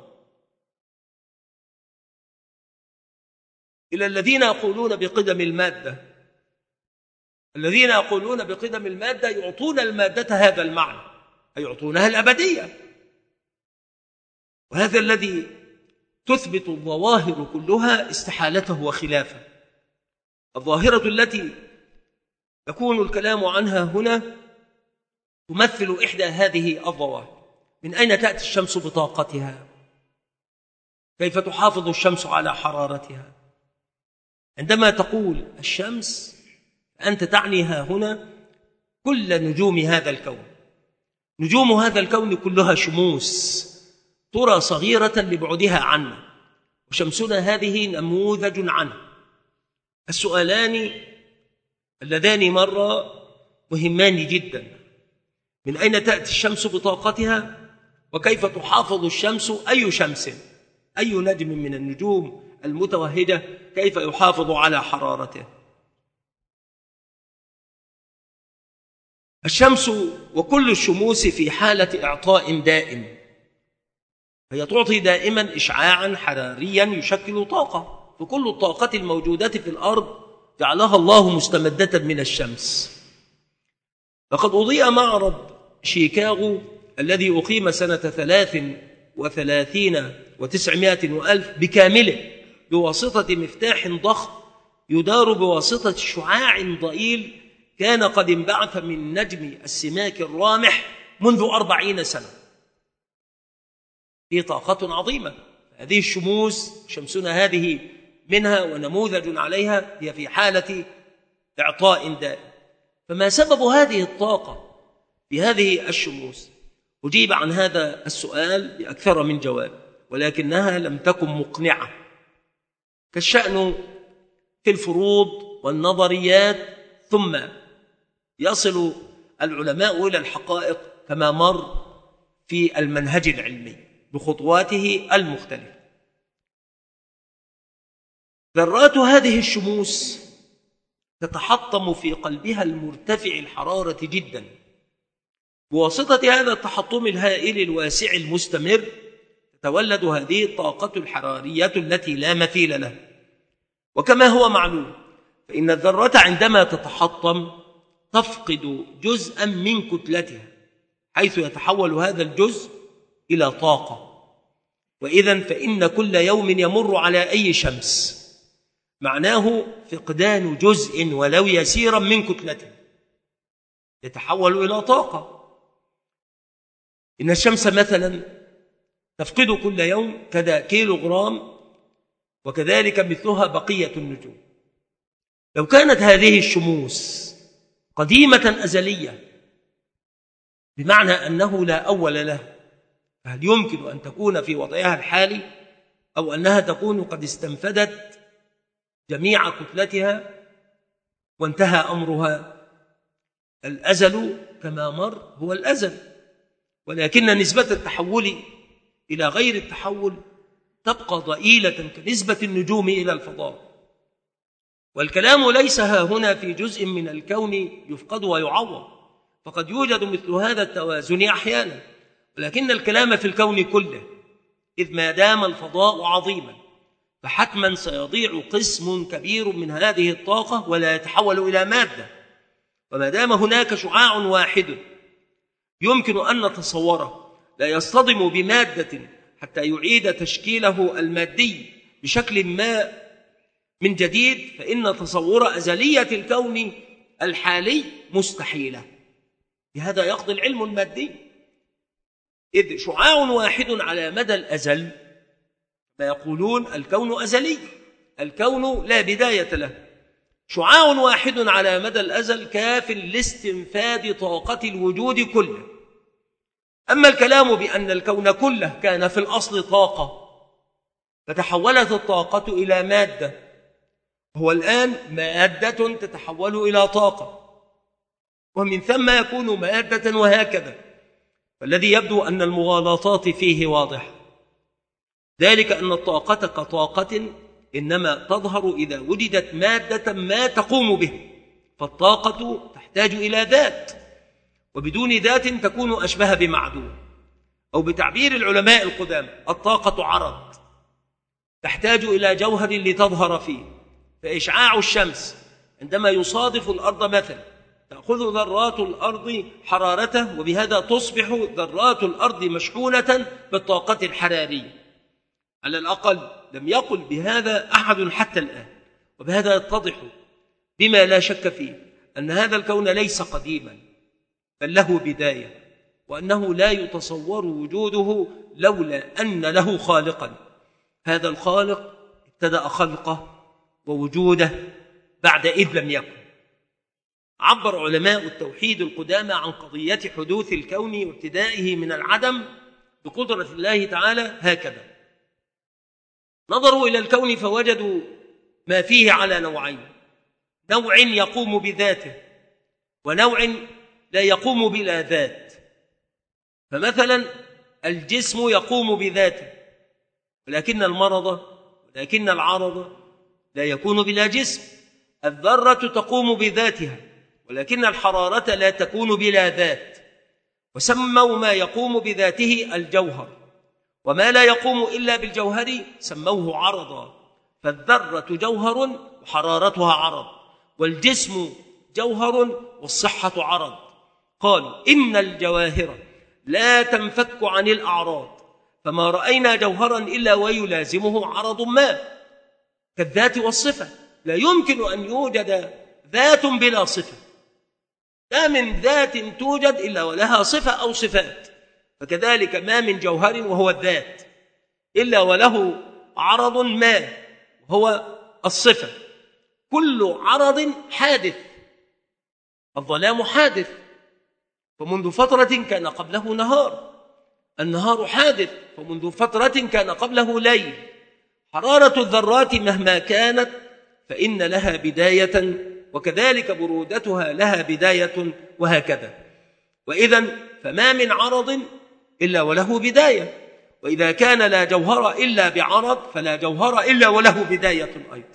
إلى الذين يقولون بقدم المادة، الذين يقولون بقدم المادة يعطون المادة هذا المعنى، أي يعطونها الأبدية، وهذا الذي تثبت الظواهر كلها استحالته وخلافه. الظاهرة التي يكون الكلام عنها هنا تمثل إحدى هذه الظواهر. من أين تأتي الشمس بطاقتها؟ كيف تحافظ الشمس على حرارتها؟ عندما تقول الشمس أنت تعنيها هنا كل نجوم هذا الكون. نجوم هذا الكون كلها شموس ترى صغيرة لبعدها عنا، وشمسنا هذه نموذج عنها. السؤالان اللذان مرة مهمان جدا: من أين تأتي الشمس بطاقتها؟ وكيف تحافظ الشمس، أي شمس، أي نجم من النجوم المتوهجة كيف يحافظ على حرارته؟ الشمس وكل الشموس في حالة إعطاء دائم، هي تعطي دائما إشعاعا حراريا يشكل طاقة، فكل الطاقة الموجودة في الأرض جعلها الله مستمدة من الشمس. لقد أضيء معرض شيكاغو الذي أقيم سنة ثلاث وثلاثين وتسعمائة وألف بكامله بواسطة مفتاح ضخم يدار بواسطة شعاع ضئيل كان قد انبعث من نجم السماك الرامح منذ أربعين سنة. هي طاقة عظيمة. هذه الشموس، شمسنا هذه منها ونموذج عليها، هي في حالة إعطاء دائم. فما سبب هذه الطاقة بهذه الشموس؟ أجيب عن هذا السؤال بأكثر من جواب، ولكنها لم تكن مقنعة، كالشأن في الفروض والنظريات، ثم يصل العلماء إلى الحقائق كما مر في المنهج العلمي بخطواته المختلفة. ذرات هذه الشموس تتحطم في قلبها المرتفع الحرارة جدا. بواسطة هذا التحطم الهائل الواسع المستمر تتولد هذه الطاقة الحرارية التي لا مثيل لها. وكما هو معلوم فإن الذرة عندما تتحطم تفقد جزءا من كتلتها، حيث يتحول هذا الجزء إلى طاقة. وإذن فإن كل يوم يمر على أي شمس معناه فقدان جزء ولو يسيرا من كتلته يتحول إلى طاقة. إن الشمس مثلا تفقد كل يوم كذا كيلو غرام، وكذلك مثلها بقية النجوم. لو كانت هذه الشموس قديمة أزلية بمعنى أنه لا أول له، فهل يمكن أن تكون في وضعها الحالي، أو أنها تكون قد استنفدت جميع كتلتها وانتهى أمرها؟ الأزل كما مر هو الأزل، ولكن نسبة التحول إلى غير التحول تبقى ضئيلة كنسبة النجوم إلى الفضاء. والكلام ليس ها هنا في جزء من الكون يفقد ويعوض، فقد يوجد مثل هذا التوازن أحيانا، ولكن الكلام في الكون كله، إذ ما دام الفضاء عظيما فحتما سيضيع قسم كبير من هذه الطاقة ولا يتحول إلى مادة. وما دام هناك شعاع واحد يمكن أن نتصوره لا يصطدم بمادة حتى يعيد تشكيله المادي بشكل ما من جديد، فإن تصور أزلية الكون الحالي مستحيلة. بهذا يقضي العلم المادي، إذ شعاع واحد على مدى الأزل ما يقولون الكون أزلي، الكون لا بداية له. شعاع واحد على مدى الأزل كاف لاستنفاد طاقة الوجود كله. أما الكلام بأن الكون كله كان في الأصل طاقة فتحولت الطاقة إلى مادة، هو الآن مادة تتحول إلى طاقة، ومن ثم يكون مادة، وهكذا. فالذي يبدو أن المغالطات فيه واضح، ذلك أن الطاقة كطاقة إنما تظهر إذا وجدت مادة ما تقوم به، فالطاقة تحتاج إلى ذات، وبدون ذات تكون أشبه بمعدوم. أو بتعبير العلماء القدامى الطاقة عرض تحتاج إلى جوهر لتظهر فيه. فإشعاع الشمس عندما يصادف الأرض مثلا تأخذ ذرات الأرض حرارته، وبهذا تصبح ذرات الأرض مشحونة بالطاقة الحرارية. على الأقل لم يقل بهذا أحد حتى الآن، وبهذا يتضح بما لا شك فيه أن هذا الكون ليس قديما بل له بداية، وأنه لا يتصور وجوده لولا أن له خالقا. هذا الخالق ابتدأ خلقه ووجوده بعد إذ لم يكن. عبر علماء التوحيد القدامى عن قضية حدوث الكون وابتدائه من العدم بقدرة الله تعالى هكذا: نظروا إلى الكون فوجدوا ما فيه على نوعين، نوع يقوم بذاته ونوع لا يقوم بلا ذات. فمثلا الجسم يقوم بذاته، ولكن المرض ولكن العرض لا يكون بلا جسم. الذرة تقوم بذاتها، ولكن الحرارة لا تكون بلا ذات. وسموا ما يقوم بذاته الجوهر، وما لا يقوم إلا بالجوهر سموه عرضا. فالذرة جوهر وحرارتها عرض، والجسم جوهر والصحة عرض. قالوا إن الجواهر لا تنفك عن الأعراض، فما رأينا جوهرا إلا ويلازمه عرض ما، كالذات والصفة. لا يمكن أن يوجد ذات بلا صفة، لا من ذات توجد إلا ولها صفة أو صفات. فكذلك ما من جوهر وهو الذات إلا وله عرض ما وهو الصفة. كل عرض حادث، الظلام حادث، فمنذ فترة كان قبله نهار، النهار حادث، فمنذ فترة كان قبله ليل. حرارة الذرات مهما كانت فإن لها بداية، وكذلك برودتها لها بداية، وهكذا. وإذن فما من عرض إلا وله بداية، وإذا كان لا جوهر إلا بعرض فلا جوهر إلا وله بداية أيضا.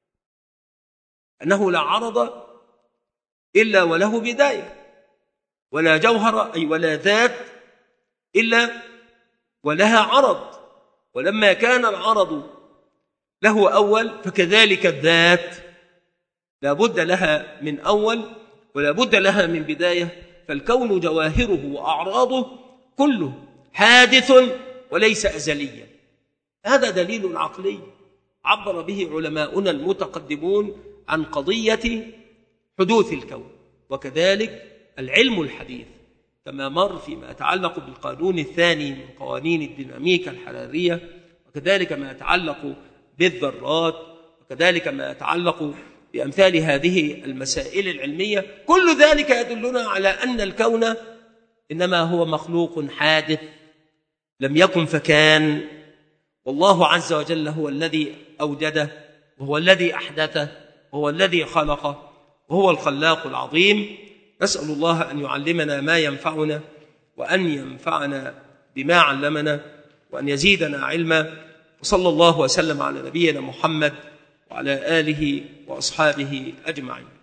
أنه لا عرض إلا وله بداية، ولا جوهر أي ولا ذات إلا ولها عرض. ولما كان العرض له أول فكذلك الذات لا بد لها من أول ولا بد لها من بداية. فالكون جواهره وأعراضه كله حادث وليس أزليا. هذا دليل عقلي عبر به علماؤنا المتقدمون عن قضية حدوث الكون، وكذلك العلم الحديث كما مر فيما يتعلق بالقانون الثاني من قوانين الديناميكا الحرارية، وكذلك ما يتعلق بالذرات، وكذلك ما يتعلق بأمثال هذه المسائل العلمية. كل ذلك يدلنا على أن الكون إنما هو مخلوق حادث لم يكن فكان، والله عز وجل هو الذي أوجده، وهو الذي أحدثه، وهو الذي خلقه، وهو الخلاق العظيم. نسأل الله أن يعلمنا ما ينفعنا، وأن ينفعنا بما علمنا، وأن يزيدنا علما. وصلى الله وسلم على نبينا محمد وعلى آله وأصحابه أجمعين.